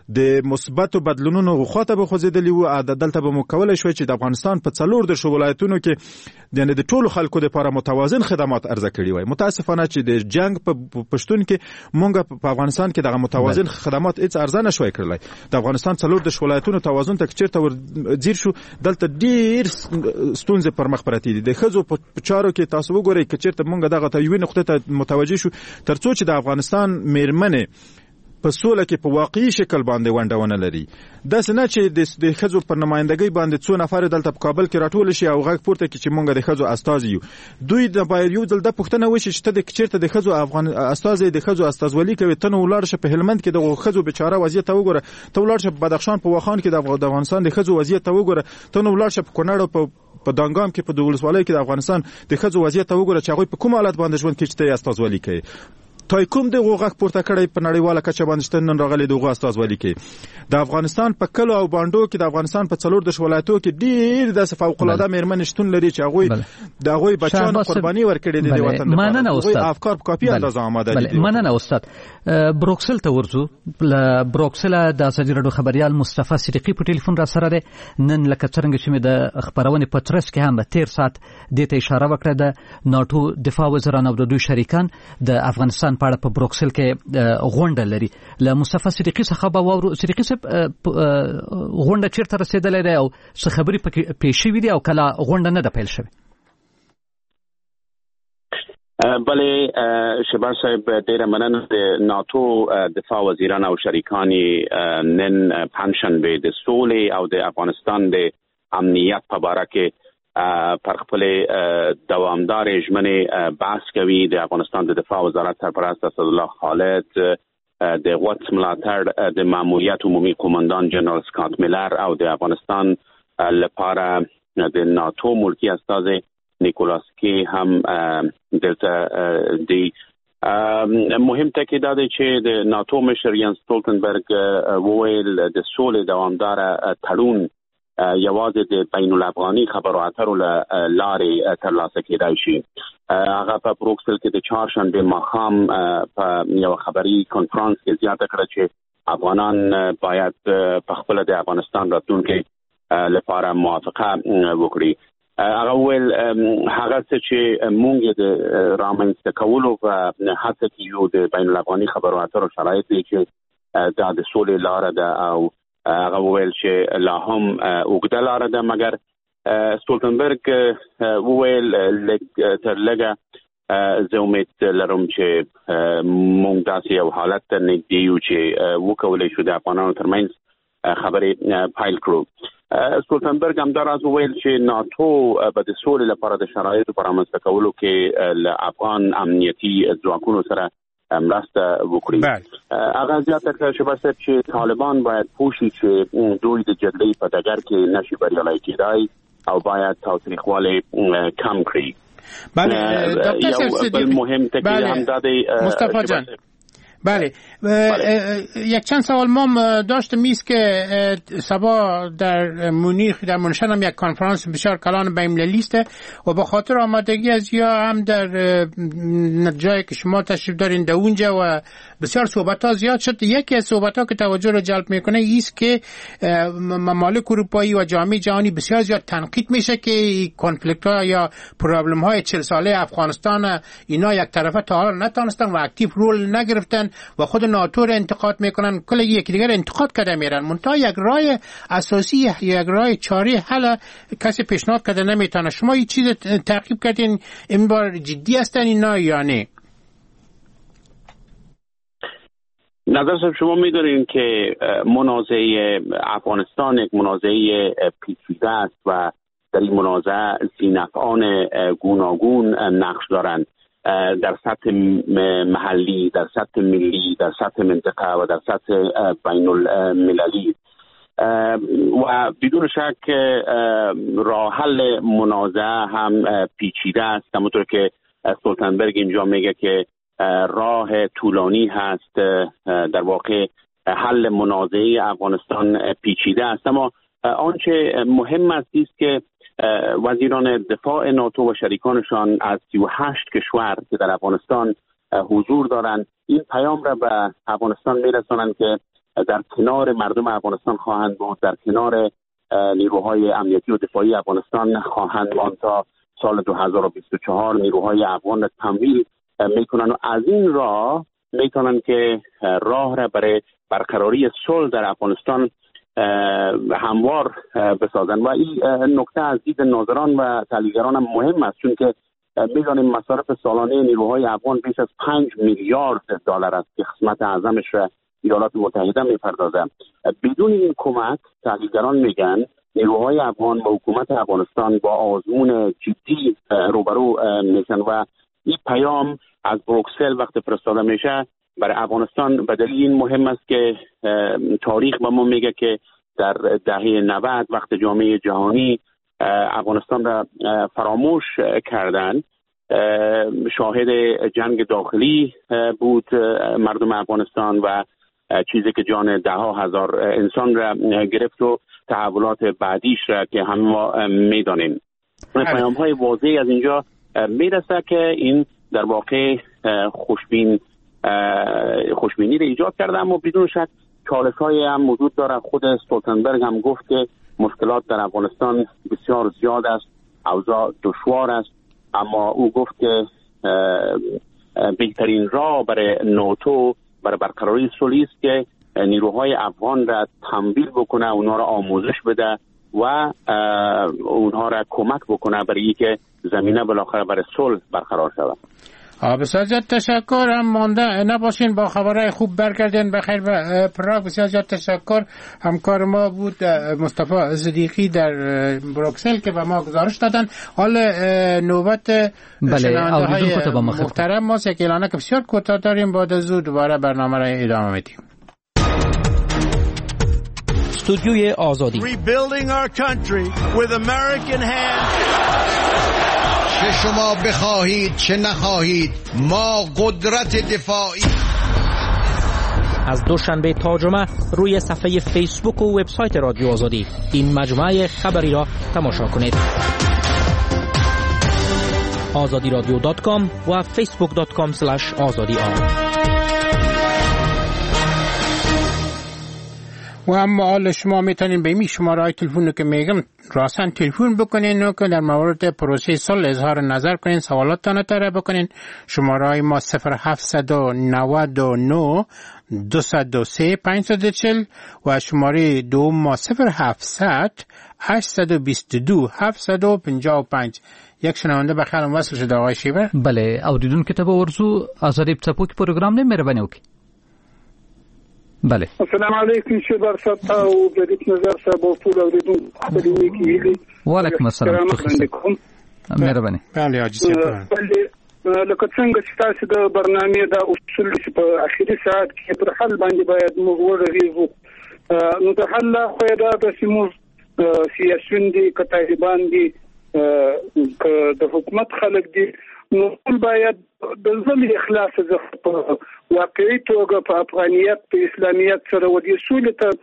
د مثبتو بدلونونو غوښته به خوځېدلی وو. دلته به مو کولای شوی چې د افغانستان په څلور د ولایتونو کې یعنې د ټولو خلکو لپاره متوازن خدمات عرضه کړي وای. متاسفانه چې د جنگ په پښتون کې مونږ په افغانستان کې دغه متوازن خدمات هیڅ ارزه نه شوی کړلی. د افغانستان څلور د ولایتونو توازن ته چیرته ور ځیر شو، دلته ډیر ستونزې پر مخ پرتې دي. د ښځو په چارو کې تاسو وګورئ که چیرته مونږ دغه ته یوې نقطې ته متوجه شو، ترڅو چې د افغانستان میرمنې په سوله کې په واقعي شکل باندې ونډه ونه لري. داسې نه چې د ښځو پر نمایندګۍ باندې څو نفر دلته په کابل کې راټول شي او غږ پورته کړي چې مونږ د ښځو استازي یو. دوی د باید یو ځل د پوښتنه وشي چې ته د چیرته د ښځو افغان استازي د ښځو استازولي کوي، ته نو ولاړ شه په هلمند کې د ښځو بیچاره وضعیت ته وګوره، ته ولاړ شه په بدخشان په واخان کې د افغانستان د ښځو وضعیت ته وګوره، ته نو ولاړ شه په کونړ او په په دانګام کې په دولسوالۍ کې د افغانستان د ښځو وضعیت ته وګوره چې هغوی په کوم حالت باندې ژوند کوي چې ته یې استازولي کوي. تای کوم د غوغه پورته کړی په نړیواله کچه باندې چې نن راغلي د غوغه استازولي کوي. د افغانستان په کلو او باندو کې د افغانستان په څلور د ولایتونو کې ډېر د فوق العاده میرمن شتون لري چې هغوی د هغوی بچیانو قرباني ورکړي دي د وطن لپاره. هغوی افکار په کافي اندازه آماده دي. مننه استاد. بروکسل ته ورځو. له بروکسل د ازادي راډیو خبريال مصطفی صدیقی په ټلیفون را سره دی. نن لکه څنګه چې مې د خبرونې په ترڅ کې هم تیر سات دې ته اشاره وکړه د ناتو دفاع وزیران او د دوی شریکان د افغانستان په اړه په بروکسل کې غونډه لري. له مصطفی صدیقی څخه به واورو صدیقی صاحب غونډه چیرته رسیدلې ده او څه خبرې پکې پیښ شوې دي او کله غونډه نه ده پیل شوې؟ بله شبان صاحب ډیره مننه. د ناتو دفاع وزیران او شریکانی نن پنجشنبه د سولې او د افغانستان د امنیت په باره کې پر خپل دوامدار ژمنې بحث کوي. د افغانستان د دفاع وزارت سرپرست اسدالله خالد، د قدس ملاتړ د ماموریت عمومي قومندان جنرال سکات میلر او د افغانستان لپاره د ناتو ملکی استازی نیکولاس کی هم دلته دی. مهم تاکید ده چې د ناتو مشر ینس ستولتنبرګ وویل د سولې دوامدار تړون یوازې د بین الافغاني خبرو اترو لارې ترلاسه کېدای شي. هغه په بروکسل کې د چهارشنبه ماښام په یو خبري کنفرانس کې زیاته کړه چې افغانان باید په خپل د افغانستان راتلونکي لپاره موافقه وکړي. هغه ویل هغه څه چې مونږ د رامنځته کولو په هڅه کې یو د بین الافغاني خبرو اترو شرایط دي چې دا د سولې لاره ده او هغه ویل چې لا هم اوږده لاره ده، مګر ستولتنبرګ وویل تر لږه زه امید لرم چې مونږ داسې یو حالت ته نږدې یو چې وکولی شو د افغانانو ترمنځ خبرې پیل کړو. ستولتنبرګ همداراز وویل چې ناتو به د سولې لپاره د شرایطو په رامنځته کولو کې له افغان امنیتي ځواکونو سره مرسته وکړي. هغه زیاته کړه چې بس چې طالبان باید پوه شي چې دوی د جګړې په ډګر کې نشي بریالي کېدای او باید تاوتریخوالی کم کړي. بله دکتر صاحب صدیقی، مهم تاکید هم داده مصطفی جان بله یک چند سوال ما داشتم ایست که سبا در مونیخ در مونشن هم یک کنفرانس بسیار کلان بین‌المللی است و به خاطر آمادگی از یا هم در جایی که شما تشریف دارین در اونجا و بسیار صحبت‌ها زیاد شد. یکی از صحبت‌ها که توجه رو جلب میکنه ایست که ممالک اروپایی و جامعه جهانی بسیار زیاد تنقید میشه که کنفلیکت‌ها یا پرابلم‌های چهل ساله افغانستان اینا یک طرفه تا حالا نتونستن و اکتیو رول نگرفتن و خود ناتو را انتقاد میکنن، کل یکی دیگر انتقاد کرده میرن. منتها یک راه اساسی یک راه چاره حل کسی پیشنهاد کرده نمیتونه. شما این چیز تعقیب کردین این بار جدی هستن اینا یا نه؟ نظر شما میدونین که منازعه افغانستان یک منازعه پیچیده است و در این منازعه ذی‌نفعان گوناگون نقش دارند در سطح محلی، در سطح ملی، در سطح منطقه و در سطح بین المللی و بدون شک راه حل منازعه هم پیچیده است. همونطور که استولتنبرگ اینجا میگه که راه طولانی هست، در واقع حل منازعه افغانستان پیچیده است، اما آنچه مهم است است که وزیران دفاع ناتو و شریکانشان از سی و هشت کشور که در افغانستان حضور دارند این پیام را به افغانستان میرسانند که در کنار مردم افغانستان خواهند بود، در کنار نیروهای امنیتی و دفاعی افغانستان خواهند ماند تا سال دو هزار و بیست و چهار. نیروهای افغان را تمویل میکنند و از این راه میتونند که راه را برای برقراری صلح در افغانستان هموار بسازن و این نکته از دید ناظران و تحلیلگران هم مهم است، چون که میدانیم مصارف سالانه نیروهای افغان بیش از پنج میلیارد دلار است که قسمت اعظمش را ایالات متحده میپردازه. بدون این کمک تحلیلگران میگن نیروهای افغان و حکومت افغانستان با آزمون جدی روبرو میشن و این پیام از بروکسل وقت فرستاده میشه برای افغانستان به دلیل این مهم است که تاریخ به ما میگه که در دهه نود وقت جامعه جهانی افغانستان را فراموش کردن، شاهد جنگ داخلی بود مردم افغانستان و چیزی که جان ده ها هزار انسان را گرفت و تحولات بعدیش را که همه ما میدانیم. پیام های واضحی از اینجا میرسه که این در واقع خوشبین خوشبینی را ایجاد کرده، اما بدون شک چالش های هم موجود داره. خود استولتنبرگ هم گفت که مشکلات در افغانستان بسیار زیاد است، اوضاع دشوار است، اما او گفت که بهترین راه برای ناتو برای برقراری صلح است که نیروهای افغان را تمویل بکنه، اونها را آموزش بده و اونها را کمک بکنه برای اینکه زمینه بالاخره برای صلح برقرار شود. بسیار زیاد تشکر. هم مانده نباشین، با خبرهای خوب برگردین بخیر و پراگ. بسیار زیاد تشکر. همکار ما بود مصطفی صدیقی در بروکسل که به ما گزارش دادن. حال نوبت شنونده های محترم ماست. یک اعلانه که بسیار کوتاه داریم، بعد از او دوباره برنامه را ادامه میدیم. استودیوی آزادی. Rebuilding our country with American hands. چه شما بخواهید چه نخواهید ما قدرت دفاعی. از دوشنبه تا جمعه روی صفحه فیسبوک و وبسایت رادیو آزادی این مجموعه خبری را تماشا کنید. آزادی رادیو دات کام و فیسبوک دات کام اسلش آزادی آر. و اما حال شما میتونین به این شماره های تلفن که میگم راسن تلفن بکنین و که در مورد پروسه صلح اظهار نظر کنین، سوالاتتان طرح بکنین. شماره های ما صفر هفتصد و نود و نه دوصد و سه پانصد و چهل و شماره دوم ما صفر هفتصد هشتصد و بیست و دو هفتصد و پنجاه و پنج. یک شنونده بخیرم وصل شده آقای شیبر. بله اوریدون کتاب ورزو آزادی پڅپوک پروگرام نه مهرباني وکړئ. بله السلام علیکم شیبر صاحب او جدید نظر صاحب او ټول اوریدونکو خبرې کیږي. وعلیکم السلام. مهرباني. بله حاجی صاحب. لکه څنګه چې تاسو د برنامې د اصول په اخیری ساعت کې پر حل باندې باید موږ ورغېږو، نو د حل خو دا د سیمو سیاسيون دي که طالبان دي که د حکومت خلک دي، نو باید د ځل اخلاص په واقعي توګه په افغانیت په اسلامیت سره ودی سولې ته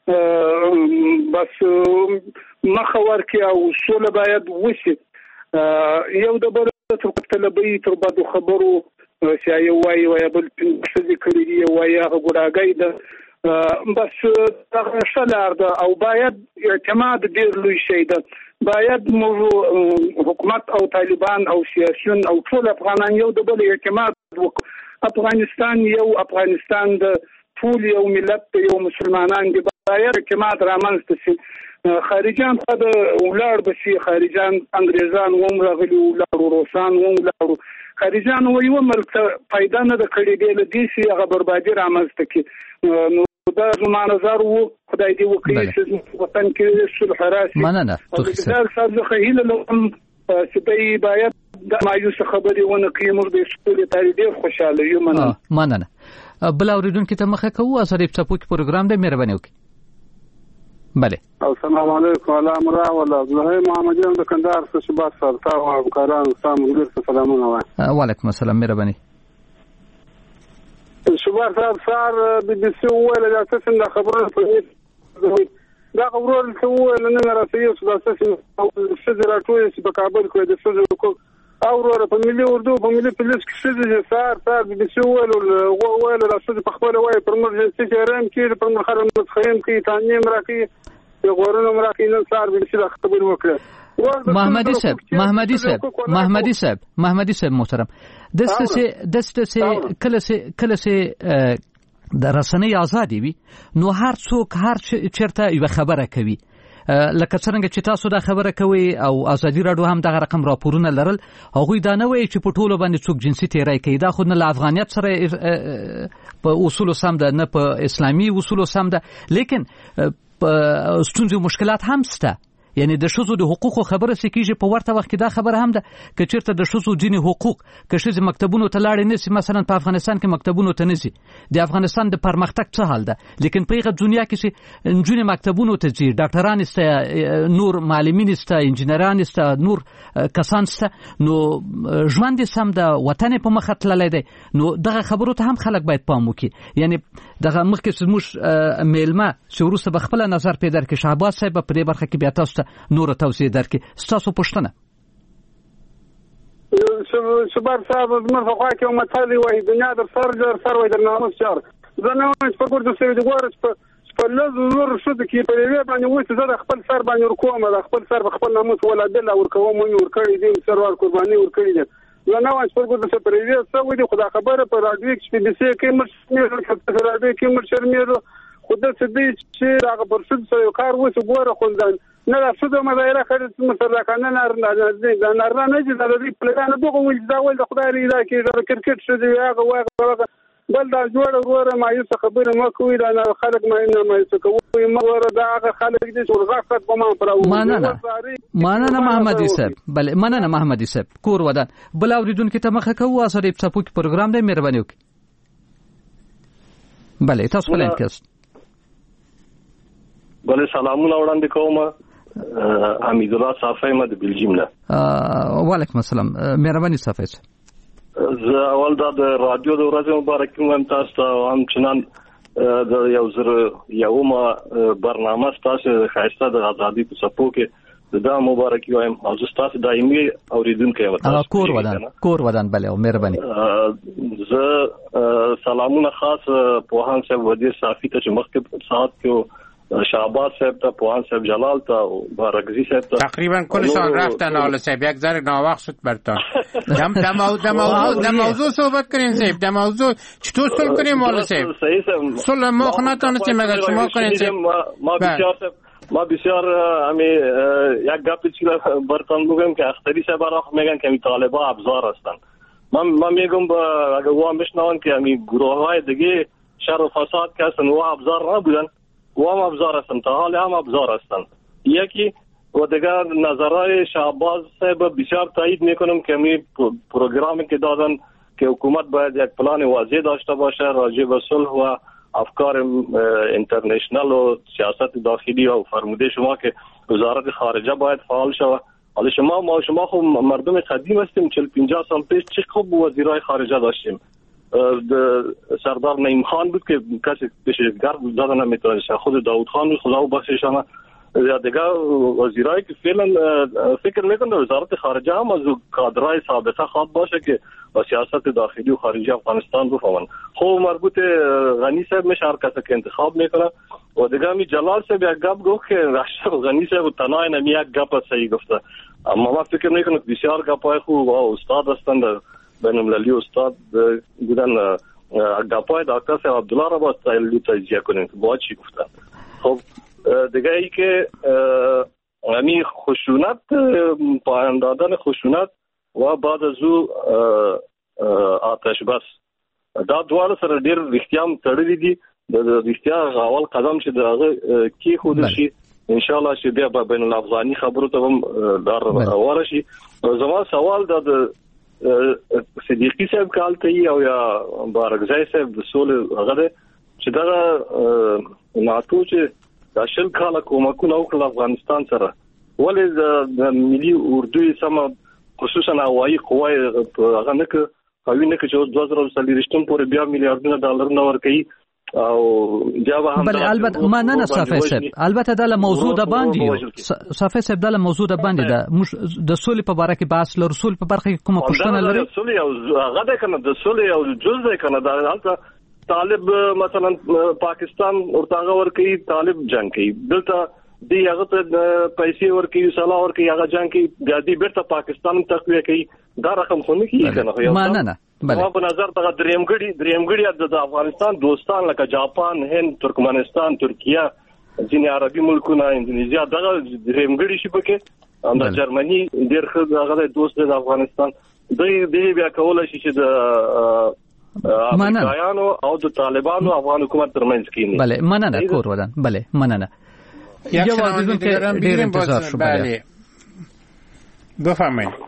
بس مخه ورکړي او سوله باید وشي. یو د بل تر طلبي تر بعد خبرو چې یو وایي وایي بل څه کړی دی وایي هغه ګډاګي ده بس هغه شلار ده او باید اعتماد ډیر لوی شي ده. باید موږ حکومت او طالبان او سیاسيون او ټول افغانان یو د بل اعتماد وکړو. افغانستان یو افغانستان د ټول یو ملت یو مسلمانان دی باید اعتماد رامنځته شي. خارجان خو د ولار بشي خارجان انګريزان و مرغلي ولار روسان و ولار خارجان و یو ملک پیدا نه د کړي دی ل دې سي هغه بربادي رامنځته کی. نو دا زما نظر وو خدای دې وکړي چې وطن کې صلح راشي. مننه تخصص صاحب خهيله لهم چې دې باید د مایوس خبري ونه کوي موږ د سپورت تاریخ ډیر خوشاله یو. مننه مننه بل اوریدونکو ته مخه کوو اثر په پروګرام د مهرباني وکړي. بله السلام علیکم ولا امرا ولا زه محمد یم د کندهار څخه شباب سرتا او همکارانو سلام علیکم سلامونه وایم. وعلیکم السلام مهرباني. شباب صاحب سار بي بي سي ولا د اساس د خبرو په دا خبرو څه ولا نه راځي چې د اساس د فدراتوي په کابل کې د فدراتو او ورو په ملي اردو په ملي پولیس کې څه دي سار سار بي بي سي ولا ولا راځي په خپل وای پر مرجع چې رم کې پر مخرم متخیم کې تانیم راکې غورونو مراکې نن سار بي بي سي خبر وکړه. محمدي صاحب محمدي صاحب محمدي صاحب محمدي صاحب محترم دسته سه دسته سه کله سه کله سه د رسنۍ ازادي وي نو هر څوک هر چیرته یو خبره کوي لکه څنګه چې تاسو دا خبره کوي او ازادي راډیو هم دغه رقم راپورونه لرل هغه دا نه وایي چې په ټولو باندې څوک جنسي تیری کوي. دا خو نه ل افغانیت سره په اصول سم ده نه په اسلامي اصول سم ده لیکن ستونزې او مشکلات هم شته. یعنی د شوزو د حقوقو خبره سکیږي په ورته وخت کې دا خبره هم ده چې چیرته د شوزو ځینې حقوق که شوزي مکتبونو ته لاړې نسی مثلا په افغانستان کې مکتبونو ته نسی د افغانستان د پرمختګ څه حال ده لیکن په هغه دنیا کې چې انجونې مکتبونو ته ځي ډاکټران است نور معلمین است انجنیران است نور کسان است نو ژوند سم د وطن په مخ تللی دی. نو دغه خبرو ته هم خلک باید پام وکړي. یعنی دغه مخکې زموږ میلمه چې وروسته به خپل نظر پیدا کړي شهباز صاحب په دې برخه کې بیا تاسو ته نور توصیه درکړي. ستاسو پوښتنه شباب صاحب زموږ په خوا کې یو متل وایي دنیا در سر در سر وایي در ناموس چار زه نه وایم چې په ګورد سوي د ګوره چې په لږ زور ښځو کې په یوې باندې وایي چې زه د خپل سر باندې ورکوم د خپل سر په خپل ناموس ولادله ورکوم مې ورکړی دي سروار قرباني ورکړی دي. زه نه وایم چې په ګورد سوي په یوې څه وایي خو دا خبره په راډیو کې په بي سي کې مر شرمېږي په راډیو کې مر شرمېږي خو داسې دی چې هغه پر ښځو سره یو کار وشي ګوره خوندان نه دا ښځو مظاهره کړې مسلکانه نارینه دا نارینه نه دي دا د دوی پلګانه دغه وایي دا ولې د خدای رضا کې دا کرکټ ښځې هغه هغه بل دا جوړه وروره مایوسه خبره مه کوئ دا خلک نه مایوسه کوئ مه وروره دا هغه خلک دي چې ورغښت په ما پراو مننه مننه محمدي صاحب. بله مننه محمدي صاحب کور ودان. بل اوریدونکو ته مخه کوو اثر په پروګرام دی مهرباني وکړئ. بله تاسو ولین کېست بله سلامونه وړاندې کوم حمید الله صافی ما د بلجیم نه. وعلیکم السلام مهرباني صافی. زه اول دا د رادیو د ورځې مبارک وایم تاسو ته هم چنان د یو زر یومه برنامه تاسو خاصه د ازادي په سپو کې دا مبارک وایم او تاسو دایمي اوریدونکو یم. کور ودان کور ودان بله مهرباني. زه سلامونه خاص پوهان صاحب ودی صافی ته چې مخکې ساعت کې شهباز صاحب ته پوهان صاحب جلال ته بارگزی صاحب ته تقریبا کلشان رفتن حالا صاحب یک ذره ناوقت شد برتان دم دم موضوع دم موضوع صحبت کنین صاحب دم موضوع چطور صلح کنیم حالا صاحب صلح ما خناتانستیم مگر شما کنین صاحب ما بسیار صاحب ما بسیار همی یک گپی چیلا برتان بگم که اختری صاحب را میگن که همی طالبا ابزار هستن. من من میگم با اگه وام بشنون که همی گروه های دیگه شر و فساد که هستن و ابزار نبودن و هم ابزار هستن تا حال هم ابزار هستن. یکی و دیگر نظرهای شهباز صاحب بسیار تایید میکنم که می پروگرامی که دادن که حکومت باید یک پلان واضح داشته باشه راجع به صلح و افکار اینترنشنال و سیاست داخلی و فرموده شما که وزارت خارجه باید فعال شود. حالا شما ما شما خب مردم قدیم هستیم چهل پنجاه سال پیش چه خوب وزیرای خارجه داشتیم سردار نعیم خان بود که کسی پیشگار دادن نمیتونه، خود داوود خان بود خدا بخششانه، یا دیگه وزیرایی که فعلا فکر میکنه وزارت خارجه هم از کادرهای سابقه خواد باشه که سیاست داخلی و خارجی افغانستان بفهمن. خب مربوط غنی صاحب میشه هر کسی که انتخاب میکنه و دیگه می جلال صاحب یک گپ گفت که رشتر غنی صاحب تنهای نمی یک گپ صحیح گفته، اما ما فکر میکنم بسیار گپای خوب و استاد هستند بین المللی استاد بودن، گپای دکتر صاحب عبدالله را با تحلیل تجزیه کنیم که با چی گفتن. خب دیگه ای که یعنی خشونت، پایان دادن خشونت و بعد از او آتش بس، دا دواړه سره ډیر رښتیا هم تړلي دي. د رښتیا اول قدم چې د هغه کېښودل شي ان شاء الله چې بیا به بین الافغاني خبرو ته هم لار هواره شي. زما سوال دا د صدیقي صاحب کال ته او یا بارکزی صاحب د سولې هغه دی چې دا ناتو چې د شل کاله کومکونه وکړل افغانستان سره، ولې د ملي اردوی سم خصوصا هوایي قوای هغه نه که قوي نه که چې دوه زره څلوېښتم پورې بیا میلیارډونه ډالرونه ورکوي او بیا به هم بل البته ما نه نه صافي صاحب البته دا موضوع د باندې صافي صاحب دا موضوع د باندې دا د سولې په اړه کې بحث لر سولې په برخه کې کومه پوښتنه لري؟ سولې او هغه ده کنه د سولې او جز ده کنه دا حالت طالب مثلا پاکستان ورته ورکوي، طالب جنگ کوي، دلته دی هغه ته پیسې ورکوي، سلا ورکوي، هغه جنگ کوي، بیا دی بیرته پاکستان تقویه کوي. دا رقم خو نه کیږي کنه. ما نه نه ما په نظر ته دریمګړي دریمګړي د افغانستان دوستان لکه جاپان، هند، ترکمنستان، ترکیه، ځینې عربي ملکونه، اندونیزیا، دغه دریمګړي شي پکې، د جرمني ډېر ښه هغه دوست د افغانستان دوی دی بیا کولای شي چې د امریکایانو او د طالبانو افغان حکومت ترمنځ کې. بله مننه کور ودان. بله مننه. یک شنونده دیگرم بگیریم باز. بله بفرمایید.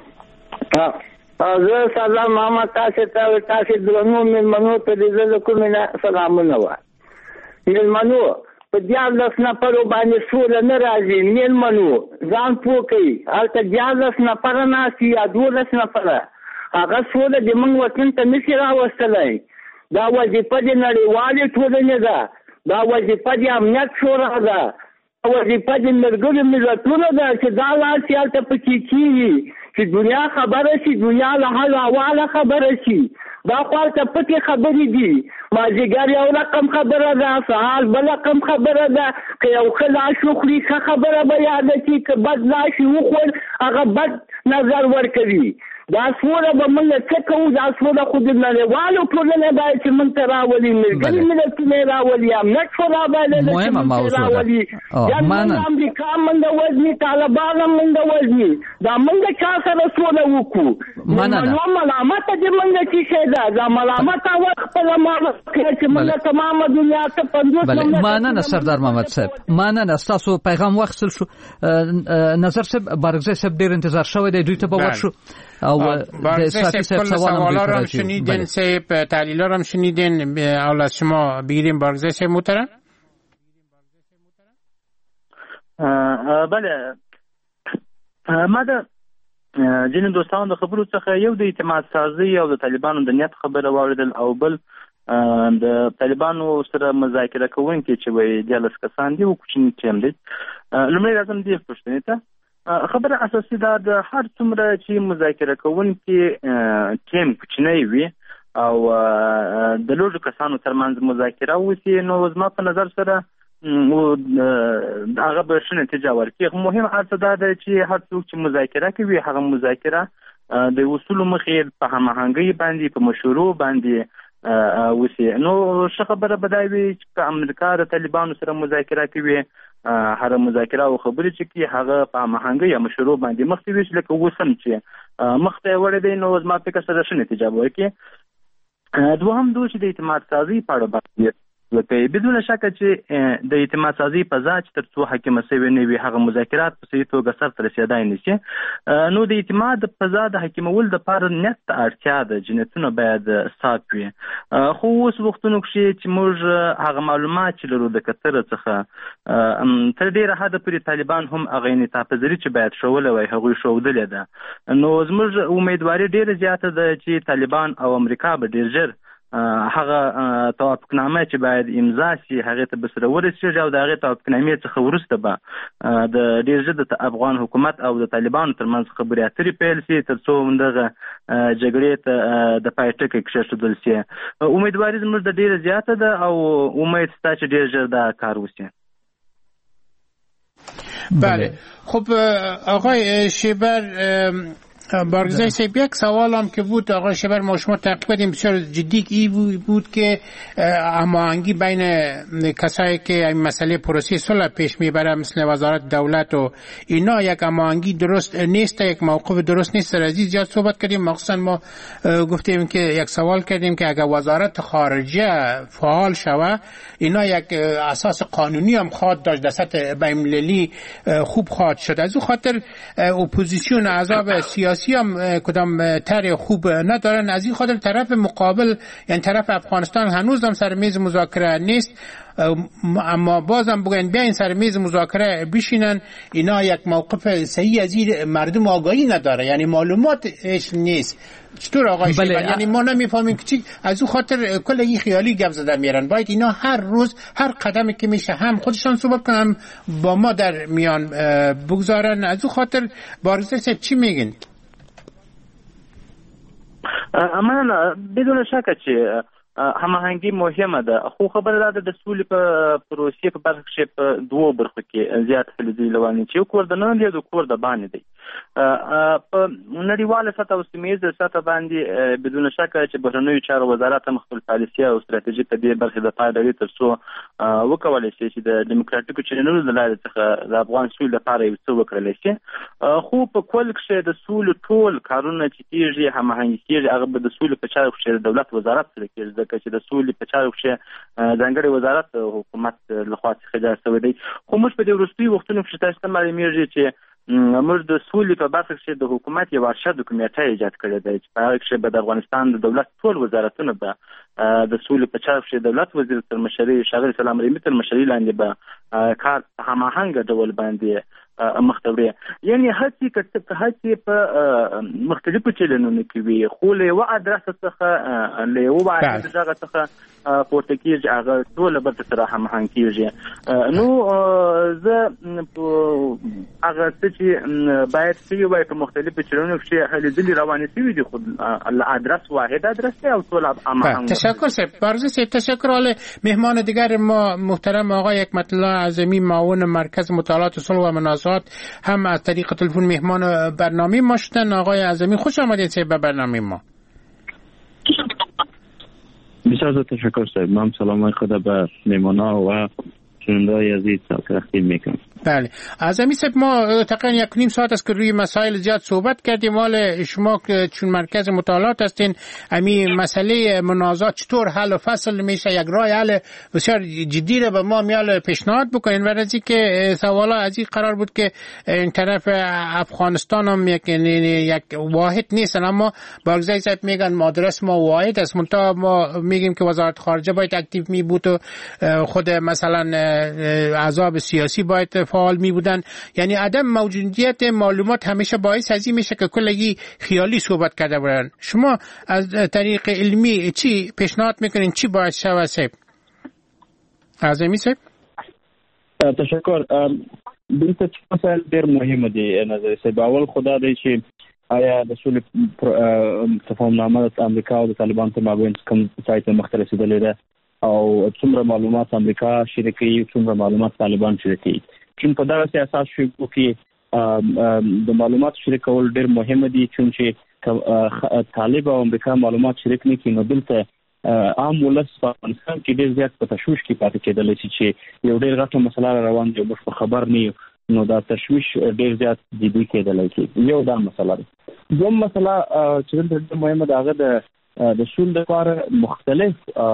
زه سلام محمد تاسو ته تاسو درنو مېلمنو ته د زړه کومه سلامونه وایم. مېلمنو په دیارلس نفرو باندې سوله نه راځي. مېلمنو ځان پوه کوي هلته دیارلس نفره ناست یا دولس نفره، هغه سوله د موږ وطن ته نشي راوستلی. دا وظیفه د نړیوالې ټولنې ده، دا وظیفه د امنیت شورا ده، دا وظیفه د ملګرو ملتونو ده چې دا لار چې هلته پکې کېږي چې دنیا خبره شي، دنیا له حال احواله خبره شي. دا خو هلته پټې خبرې دي. مازدیګر یو رقم خبره ده، سهار بل رقم خبره ده. که یو ښه لاش وخوري ښه خبره به یاده کړي، که بد لاش یې وخور هغه بد نظر ورکوي. دا سوله به موږ څه کوو؟ دا سوله خو د نړیوالو ټولنې باید چې موږ ته راولي، ملګري ملتونه یې راولي، امنیت شورا باید چې موږ ته راولي، جرمن امریکا موږ وزني، طالبان موږ وزني. دا موږ چا سره سوله وکړو؟ نو ملامته د موږ چې شی ده، دا ملامته وخت خپله ما چې موږ تمامه دنیا ته پنځوس بله مننه سردار محمد صاحب. مننه ستاسو پیغام واخیستل شو. نظر صاحب بارکزی صاحب ډېر انتظار شوی دی، دوی ته به ورشو او بارکزی صاحب کل سوالا رو هم شنیدین، صاحب تحلیل رو هم شنیدین. اول از شما بگیریم بارکزی صاحب محترم. بله ما د ځینې دوستانو د خبرو څخه یو د اعتماد سازي او د طالبانو د نیت خبره واورېدل، او بل د طالبانو سره مذاکره کوونکي چې وایي دیارلس کسان دي او کوچني ټیم دی. لومړی راځم دې پوښتنې ته. خبره اساسي دا د هر څومره چې مذاکره کوونکي ټیم کوچنی وي او د لوړو کسانو ترمنځ مذاکره وشي، نو زما په نظر سره هغه به ښه نتیجه ورکړي. مهم هر څه دا ده چې هر څوک چې مذاکره کوي هغه مذاکره د اصولو مخې په هماهنګۍ باندې، په مشورو باندې وشي. نو ښه خبره به دا وي چې که امریکا د طالبانو سره مذاکره کوي، هر مذاکره او خبرې چې کوي هغه په هماهنګۍ یا مشورو باندې مخ ته وشي، لکه اوس هم چې مخ ته یې وړی دی، نو زما فکر سره ښه نتیجه به ورکړي. دوهم دا چې د اعتماد سازۍ په اړه باندې وکړي. بدون شکه چې د اعتماد سازۍ فضا چې تر څو حاکمه سوې نه وي هغه مذاکرات په صحیح توګه سرته رسېدای نه شي. نو د اعتماد فضا د حاکمولو دپاره نیت ته اړتیا ده، جنتونه باید صاف وي. خو اوس وختونو کښې چې موږ هغه معلومات چې لرو د کتره څخه تر ډېره حده پورې طالبان هم هغه انعطاف پذیري چې باید ښوولی وای هغوی ښودلې ده. نو زموږ امیدواري ډېره زیاته ده چې طالبان او امریکا به ډېر ژر هغه توافقنامه چې باید امضا شي هغه ته به سره ورسیږي او د هغې توافقنامې څخه وروسته به د ډېر ژر د افغان حکومت او د طالبانو ترمنځ خبرې اترې پیل شي تر څو همدغه جګړې ته د پای ټکی کېښودل شي. امیدواري زموږ د ډېره زیاته ده او امید شته چې ډېر ژر دا کار وشي. بله خب آقای شیبر بارگزای صاحب یک سوال هم که بود آقای شیبر ما شما تحقیق کردیم بسیار جدی ای بود که هماهنگی بین کسایی که این مسئله پروسه صلح پیش میبره مثل وزارت دولت و اینا یک هماهنگی درست نیست، یک موقف درست نیست. از این زیاد صحبت کردیم، مخصوصا ما گفتیم که یک سوال کردیم که اگر وزارت خارجه فعال شوه اینا یک اساس قانونی هم خواهد داشت، در سطح بین‌المللی خوب خواهد شد. از اون خاطر اپوزیسیون احزاب سیاسی هم کدام طرح خوب ندارن. از این خاطر طرف مقابل یعنی طرف افغانستان هنوز هم سر میز مذاکره نیست، اما بازم بگن بیاین سر میز مذاکره بشینن. اینا یک موقف صحیح از این مردم آگاهی نداره، یعنی معلوماتش نیست. چطور آقای شیبر؟ یعنی ما نمیفهمیم که چی. از اون خاطر کل این خیالی گپ زده میرن. باید اینا هر روز هر قدمی که میشه هم خودشان صحبت کنن با ما در میان بگذارن. از اون خاطر بارگزای صاحب چی میگین؟ من بدون شک چې هماهنګي مهمه ده، خو خبره ده د سولې په پروسې په برخه کې په دوو برخو کې زیات فلزي لوانې چې کور د نن دی د کور د باندې دی په نړیواله سطح او سیمه سطح باندې بدون شک چې بهرنیو چارو وزارت هم خپل پالیسي او ستراتیژي په دې برخه د پایداري تر څو وکولای شي چې د دیموکراتیکو چینلونو د لارې څخه د افغان سولې لپاره یو څه وکړل شي. خو په کل کې د سولې ټول کارونه چې کیږي هماهنګي کیږي هغه د سولې په چارو کې د دولت وزارت سره کیږي، ځکه چې د سولې په چارو کې ځانګړي وزارت حکومت لخوا څخه جوړ شوی دی. خو موږ په دې وروستیو وختونو کې تاسو ته معلومیږي چې موږ د سولې په برخه کې د حکومت یو ارشد کمیټه ایجاد کړې ده چې په هغه کې به د افغانستان د دولت ټول وزارتونه به د سولې په چارو کې دولت وزیر تر مشري ښاغلي سلام رحیمي تر مشري لاندې به کار هماهنګ ډول باندې مختبره، یعنی هڅې کته هڅې په مختلفو چلنونو کې وي، خو له یو ادرس څخه له یو واحد ځای څخه پورته کېږي هغه ټول به سره هماهنګ کېږي. نو زه هغه چې باید چې وای په مختلفو چلنونو کې هلې ځلې روانې شوي دي، خو ادرس واحد ادرس او ټول هماهنګ. تشکر سر بارزه سر تشکر. حالا مهمان دیگر ما محترم آقای حکمت الله اعظمی معاون مرکز مطالعات صلح و منازعات هم از طریق تلفن مهمان برنامه ما شدن. آقای اعظمی خوش آمدید به برنامه ما. بسیار تشکر صاحب. من سلام خود به مهمانا و شنونده‌های عزیز تقدیم میکنم. بله اعظمی صاحب ما تقریبا یک نیم ساعت است که روی مسائل زیاد صحبت کردیم. حال شما که چون مرکز مطالعات هستین امی مسئله منازعات چطور حل و فصل میشه، یک راه حل بسیار جدی رو به ما میال پیشنهاد بکنین. و از اینکه سوالا از این قرار بود که این طرف افغانستان هم یک یک واحد نیستن، اما بارگزای صاحب میگن مادرس ما واحد است، منتها ما میگیم که وزارت خارجه باید اکتیو می بود و خود مثلا احزاب سیاسی باید فعال می بودن. یعنی عدم موجودیت معلومات همیشه باعث از این میشه که کلی خیالی صحبت کرده بودن. شما از طریق علمی چی پیشنهاد میکنین، چی باید شود صاحب؟ اعظمی صاحب تشکر. دلته چې مسائل ډېر مهمه دي نظر صاحب. اول خدا دې چې آیا د سولې تفاهمنامه د امریکا او د طالبان تر مابین کوم ځای ته مخته رسېدلې ده او څومره معلومات امریکا شریکوي، څومره معلومات طالبان شریکوي. چون په دغه اساس شو کې د معلومات شریکول ډېر مهم دي، چون چې طالب او امریکا معلومات شریک نه کړي نو دلته عام ولس په افغانستان کې ډېر زیات په تشویش کې پاتې کېدلی شي چې یو ډېر غټه مسله روان دي، موږ په خبر نه یو، نو دا تشویش ډېر زیات جدي کېدلی شي. یو دا مسله ده. دوم مسله چې دلته مهمه ده هغه د د سول لپاره مختلف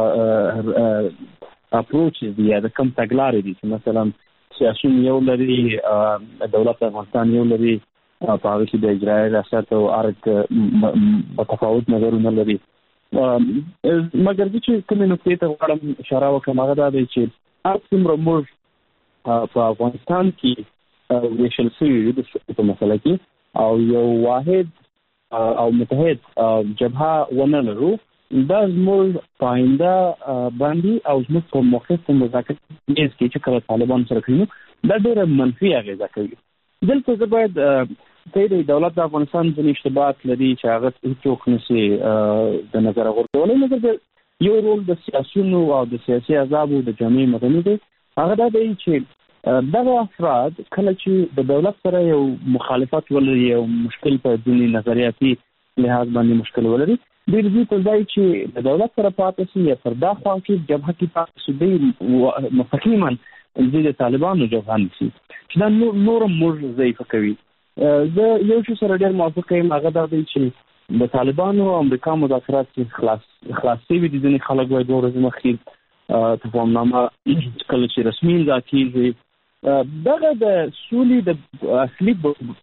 اپروچ دي، د کوم تګلارې دي چې مثلا سیاسیون یو لري، دولت افغانستان یو لري، په هغه کې د اجرایي ریاست او ارګ متفاوت نظرونه لري. مګر چې کومې نقطې ته غواړم اشاره وکړم هغه دا دی چې هر څومره موږ په افغانستان کې ویشل شوي یو د په مسله کې او یو واحد او متحد جبهه ونه لرو، دا زموږ پاینده باندې او زموږ په موقف په مذاکرات کې چې کله طالبان سره کوي دا ډېره منفي اغېزه کوي. دلته زه باید ته د دولت د افغانستان ځینې اشتباهات لري چې هغه هیڅوک نشي د نظره غورځولی، مګر یو رول د سیاسیونو او د سیاسي احزابو د جامعې مدني دی. هغه دا دی چې دغه افراد کله چې د دولت سره یو مخالفت ولري او مشکل په ځینې نظریاتي لحاظ باندې مشکل ولري، ډېر زیات دی چې د دولت سره پاتې شي یا پر دا خوا کې جبهه کې پاتې شي، دی مستقیما د طالبانو جبهه نیسي چې دا نور موږ ضعیفه کوي. زه یو شی سره ډېر موافق یم، هغه دا دی چې د طالبانو او امریکا مذاکرات چې خلاص خلاص شوي دي، ځینې خلک وایي دوه ورځې مخکې تفاهمنامه کله چې رسمي امضا کېږي، دغه د سولې د اصلي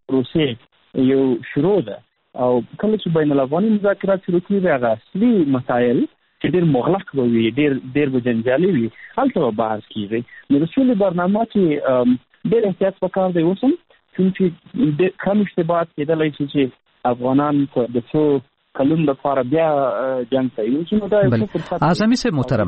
پروسې یو شروع ده او کله چې بین الافغاني مذاکرات شروع کېږي هغه اصلي مسایل چې ډېر مغلق به وي، ډېر ډېر به جنجالي وي، هلته به بحث کېږي. نو د سولې برنامه کې ډېر احتیاط پکار دی اوس هم، چونکې کم اشتباهات کېدلی شي چې افغانان د څو کلونو لپاره بیا جنګ ته یوسي. نو دا اعظمي صاحب محترم،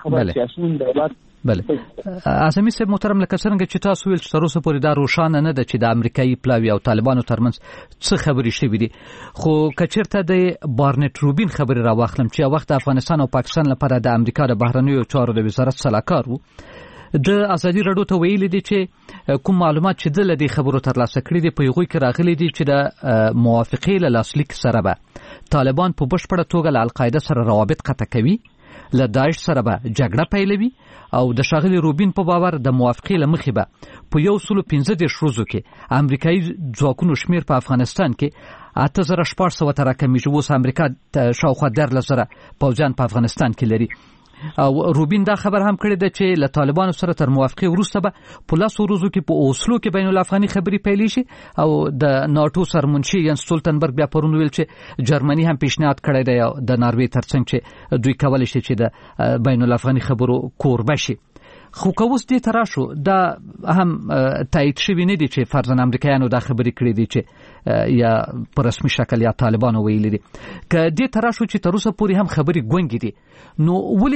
بله بله اعظمي صاحب محترم، لکه څنګه چې تاسو ویل چې تر اوسه پورې دا روښانه نه ده چې د امریکایي پلاوي او طالبانو ترمنځ څه خبرې شوي دي، خو که چېرته د بارنټ روبین خبرې راواخلم چې یو وخت د افغانستان او پاکستان لپاره د امریکا د بهرنیو چارو د وزارت سلاکار وو، د ازادي راډیو ته ویلي دي چې کوم معلومات چې د لدی خبرو ترلاسه کړي دي په یوه کې راغلي دي چې د موافقې له لاسلیک سره به طالبان په بشپړه توګه له القاعده سره روابط قطع کوي، له داعش سره به جګړه پیلوي او د ښاغلي روبین په باور د موافقې له مخې به په یو سلو پنځه دېرش ورځو کې امریکایي ځواکونو شمیر په افغانستان کې اته زره شپږ سوه ته راکمیږي. اوس امریکا شاوخوا دیارلس زره پوځیان په افغانستان کې لري او روبین دا خبر هم کړی ده چې له طالبانو سره تر موافقې وروسته به په لسو ورځو کې په اوسلو کې بین الافغاني خبرې پیلې شي. او د ناټو سرمنشي ینس سټولټنبرګ بیا پرون ویل چې جرمني هم پیشنهاد کړی دی د ناروې ترڅنګ چې دوی کولی شي چې د بین الافغاني خبرو کوربه شي. خو که اوس دې ته راشو دا هم تایید شوي نه دي چې فرضاً امریکایانو دا خبرې کړې دي چې یا په رسمي شکل یا طالبانو ویلي دي. که دې ته راشو چې تر اوسه پورې هم خبرې ګونګې دي، نو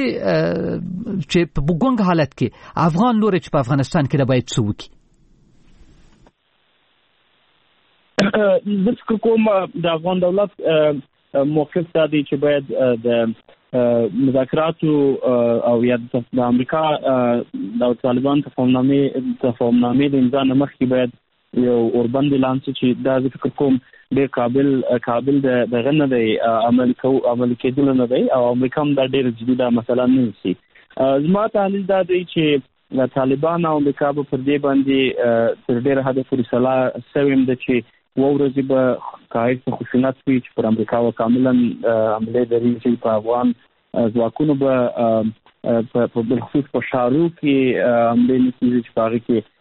ولې چې په ګونګ حالت کې افغان لوري چې په افغانستان کې دا باید څه وکړي؟ زه فکر کوم د افغان دولت موقف دا دی چې باید د مذاکراتو او یا د امریکا د طالبان تفاهمنامې تفاهمنامې د امضا نه مخکې باید یو اوربند اعلان شي چې دا زه فکر کوم ډېر قابل قابل د دغه نه دی عملي عملي کېدلو نه دی او امریکا هم دا ډېر جدي دا مسله نه نیسي. زما تحلیل دا دی چې طالبان او امریکا به پر دې باندې تر ډېره حده پورې سلا سوي ده چې و ورځې به قاعد په خشونت وي چې پر امریکا و کاملا حملې درې چې په افغان ځواکونو به په بالخصوص په ښارو کې حملې نه کېږي چې په هغې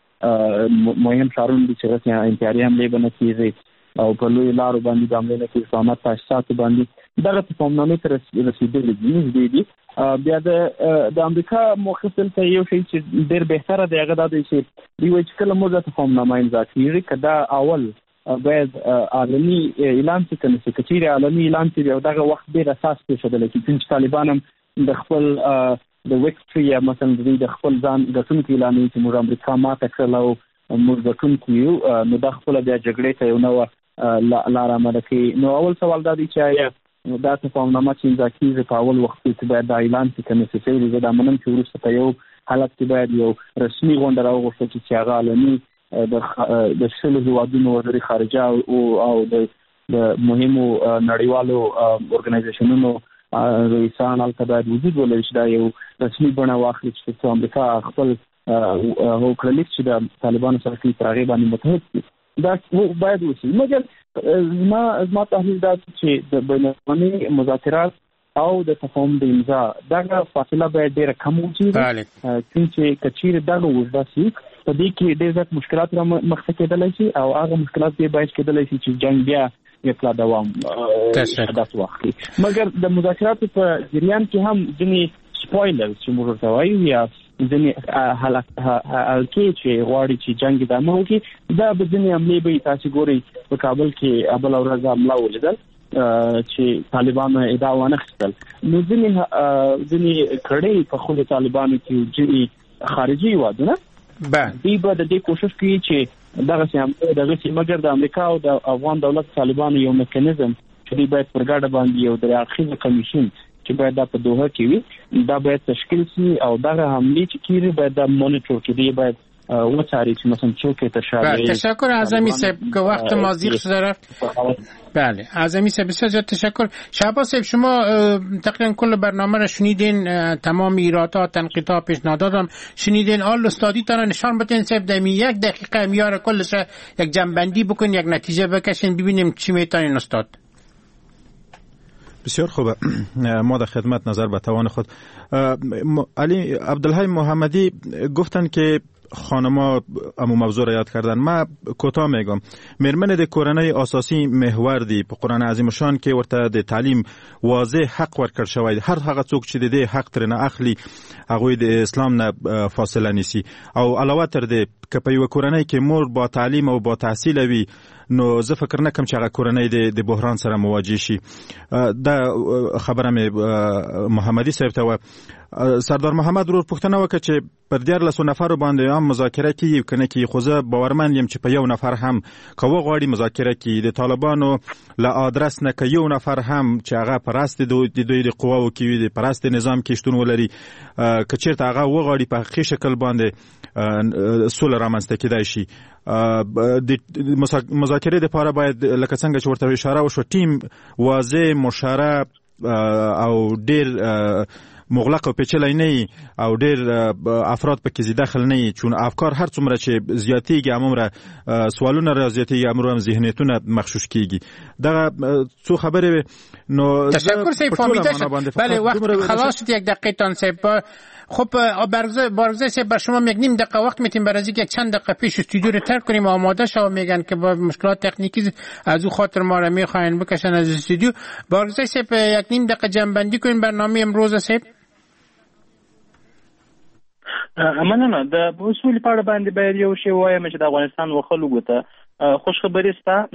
کې مهم ښارونه دي چې هغسې انتحاري حملې به نه کېږي او په لویو لارو باندې به حملې نه کېږي، په عامه تاسیساتو باندې دغه تفاهمنامې ته رسېدلي دي نږدې دي. بیا د امریکا موقف دلته یو شی چې ډېر بهتره دی هغه دا دی چې دوی وایي چې کله موږ دا تفاهمنامه امضا کېږي که دا اول باید عالمي اعلان شي، که نه شي که چیرې عالمي اعلان شي او دغه وخت ډېر اساس پېښېدلی شي چې طالبان هم د خپل د ویکټري یا مثلا دوی د خپل ځان ګټونکي اعلانوي چې موږ امریکا ماته کړله او موږ ګټونکي یو، نو دا خپله بیا جګړې ته یو نوه لاره اماده کوي. نو اول سوال دا دی چې آیا دا تفاهمنامه چې امضا کېږي په اول وخت کې باید دا اعلان شي که نه شي شوی. زه دا منم چې وروسته په یو حالت کې باید یو رسمي غونډه راوغوښتل شي چې هغه عالمي د شلو هیوادونو وزیر خارجه او د مهمو نړیوالو ارګنایزیشنونو رئیسان هلته باید وجود ولري چې دا یو رسمي بڼه واخلي چې امریکا خپل هوکړلیک چې د طالبانو سره کوي پر هغې باندې متحد کړي. دا باید وشي. مګر زما زما تحلیل دا چې د بین الافغاني مذاکرات او د تفاهم د امضا دغه فاصله باید ډېره کم وچېږي، چونکې که چیرې دغه اوږده شي په دې کې ډېر زیات مشکلات را مخته کېدلی شي او هغه مشکلات دې باعث کېدلی شي چې جنګ بیا یو لا دوام حدث واخلي. مګر د مذاکراتو په جریان کې هم ځینې سپویلرز چې موږ ورته وایو یا ځینې حلقې چې غواړي چې جنګ ادامه وکړي، دا به ځینې حملې به تاسې ګورئ په کابل کې بله ورځ حمله ولیدل چې طالبانو ادعا ونه خستل نو ځینې ځینې کړي په خو طالبانو کې ځینې خارجي وادونه دوی به د دې کوشش کوي چې دغه سیمه دغه سیمه مګر د امریکا او د افغان دولت طالبانو یو میکانیزم چې دوی باید پر ګډه باندې یو د اړخیز کمیشن چې باید د په دوه کې وي دا باید تشکیل شي او دغه حمله چې کیږي باید د مونیټور کړي باید وڅاري چې مثلا څوک تشابه. تشکر اعظمی صاحب که وقت ما زیغ شده رفت. بله اعظمی صاحب بسیار زیاد تشکر. شهباز صاحب شما تقریبا کل برنامه را شنیدین، تمام ایرادات تنقیدات پیشنهادات شنیدین. آل استادی تان نشان بدین صاحب در یک دقیقه میاره کلش یک جنبندی بکن، یک نتیجه بکشین ببینیم چی میتونین استاد. بسیار خوبه. ما در خدمت نظر به توان خود. علی عبدالحی محمدی گفتن که خانما امو موضوع را یاد کردن. ما کوتاه میگم مرمن د کورنۍ اساسي محور دی په قرآن عظیم شان کې ورته د تعلیم واضح حق ورکړ شوی. هر هغه څوک چې د دې حق تر نه اخلي هغه د اسلام نه فاصله نیسي. او علاوه تر دې که په یو کورنۍ کې مور با تعلیم او با تحصیل وي نو زه فکر نه کوم چې هغه کورنۍ د بحران سره مواجه شي. دا خبره مې محمدي صاحب ته و. سردار محمد ورور پوښتنه وکړه چې پر دیارلسو نفرو باندې هم مذاکره کیږي کنه کی. خو زه باورمند یم چې په یو نفر هم که وغواړي مذاکره کیږي. د طالبانو له آدرس نه که یو نفر هم چې هغه پرست د دوی د قواو کې وي، د پرست نظام کې شتون ولري، که چیرته هغه وغواړي په حقیقي شکل باندې سوله رامنځته کېدای شي. د مذاکرې لپاره باید لکه څنګه چې ورته اشاره وشو ټیم واضح مشاره او ډیر مغلق او پیچلې نه او ډیر افراد پکې زیاده نه وي، چون افکار هر څومره چې زیاتېږي همومره سوالونه را زیاتېږي، همومره ذهنیتونه مغشوش کیږي. دغه څو خبرې نو تشکر صاحب فهمیده شد. بله وقت خلاص شد. یک دقیقه تان صاحب. خب برگزار برگزار صاحب بر شما یک نیم دقیقه وقت میتیم برای اینکه یک چند دقیقه پیش استودیو رو ترک کنیم. آماده شو میگن که با مشکلات تکنیکی از او خاطر ما رو میخواین بکشن از استودیو. برگزار صاحب یک نیم دقیقه جنبندی کنیم برنامه امروز صاحب. مننه. د اصول په اړه باندې باید یو شی وایم چې د افغانستان وخلو ته خوش خبري ستا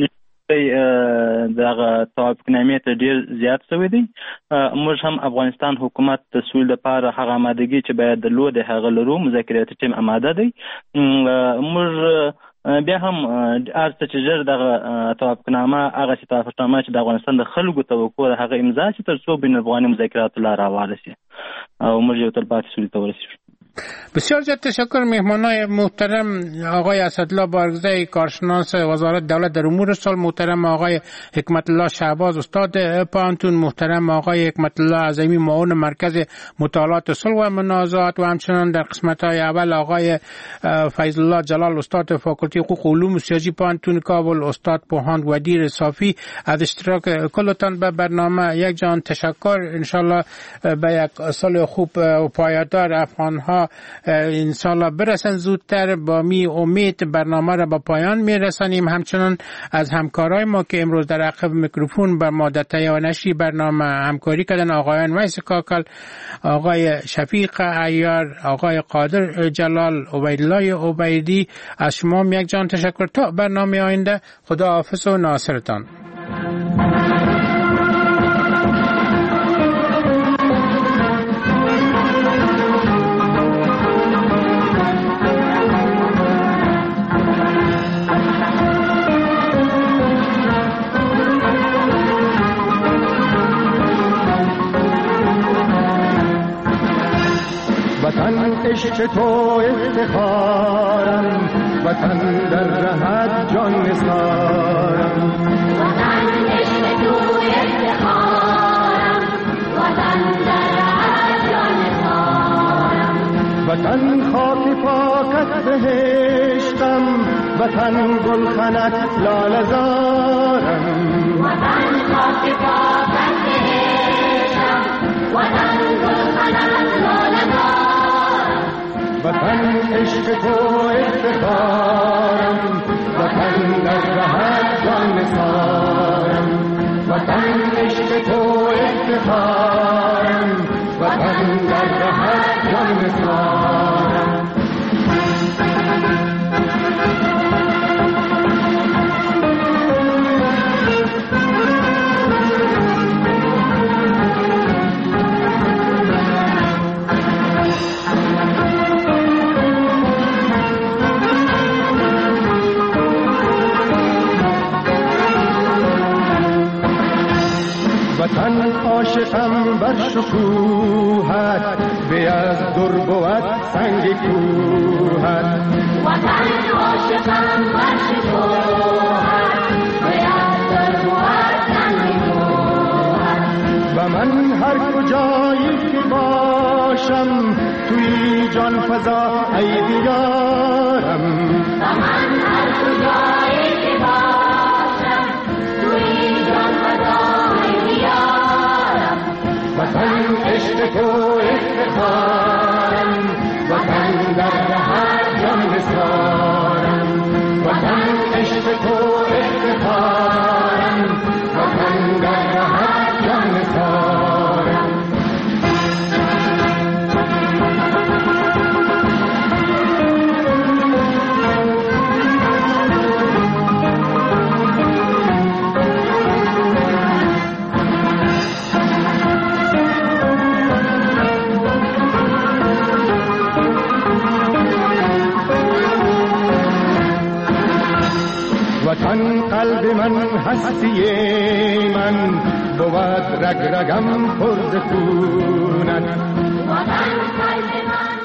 دغه توافقنامې ته ډیر زیات شوی دی. موږ هم افغانستان حکومت د سولې لپاره هغه آمادګي چې باید درلود هغه لرو. مذاکراتي ټیم آماده دی. موږ بیا هم ارڅ چې ژر دغه توافقنامه هغه چې توافقنامه چې د افغانستان د خلکو توقع هغه امضا شي تر څو بین افغاني مذاکرات لاره هواره شي او موږ یو تلپاتې سولې ته ورسیږو. بسیار زیاد تشکر. مهمانای محترم آقای اسدالله بارگزای کارشناس وزارت دولت در امور سال، محترم آقای حکمت الله شهباز استاد پانتون، محترم آقای حکمت الله اعظمی معاون مرکز مطالعات صلح و منازعات و همچنان در قسمت های اول آقای فیض الله جلال استاد فاکولته حقوق و علوم سیاسی پانتون کابل، استاد پوهاند ودیر صافی از اشتراک کلتان به برنامه. یک جان تشکر. انشالله به یک سال خوب و پایدار افغان ها انشالله برسن زودتر. با می امید برنامه را به پایان می رسانیم. همچنان از همکارای ما که امروز در عقب میکروفون بر ماده تهیه و نشر برنامه همکاری کردن، آقایان ویس کاکل، آقای شفیق عیار، آقای قادر جلال، عبیدالله عبیدی، از شما یک جان تشکر. تا برنامه آینده خدا حافظ و ناصرتان. وطن عشق تو افتخارم، وطن در رهت جان نثارم. وطن عشق تو افتخارم، وطن در رهت جان نثارم. وطن خاک پاکت بهشتم، وطن گلخنت لاله زارم. وطن خاک پاکت بهشتم، وطن گلخنت لاله زارم. وطن عشق تو افتخارم، وطن در رهت جان نثارم. وطن عشق تو افتخارم، وطن در رهت جان نثارم. شوهد به از در بود سنگ کوهد وطن عاشقم ورش کوهد به از در بود سنگ کوهد و من هر کجایی که باشم توی جان فضا ای بیارم و من هر کجایی که باشم توی جان فضا ای بیارم وطن عشق تو افتخارم وطن در هر جان بسارم وطن عشق تو افتخارم وطن در هر جان بسارم وطن قلب من هستی من بود رگ رگم پر ز خونت وطن قلب من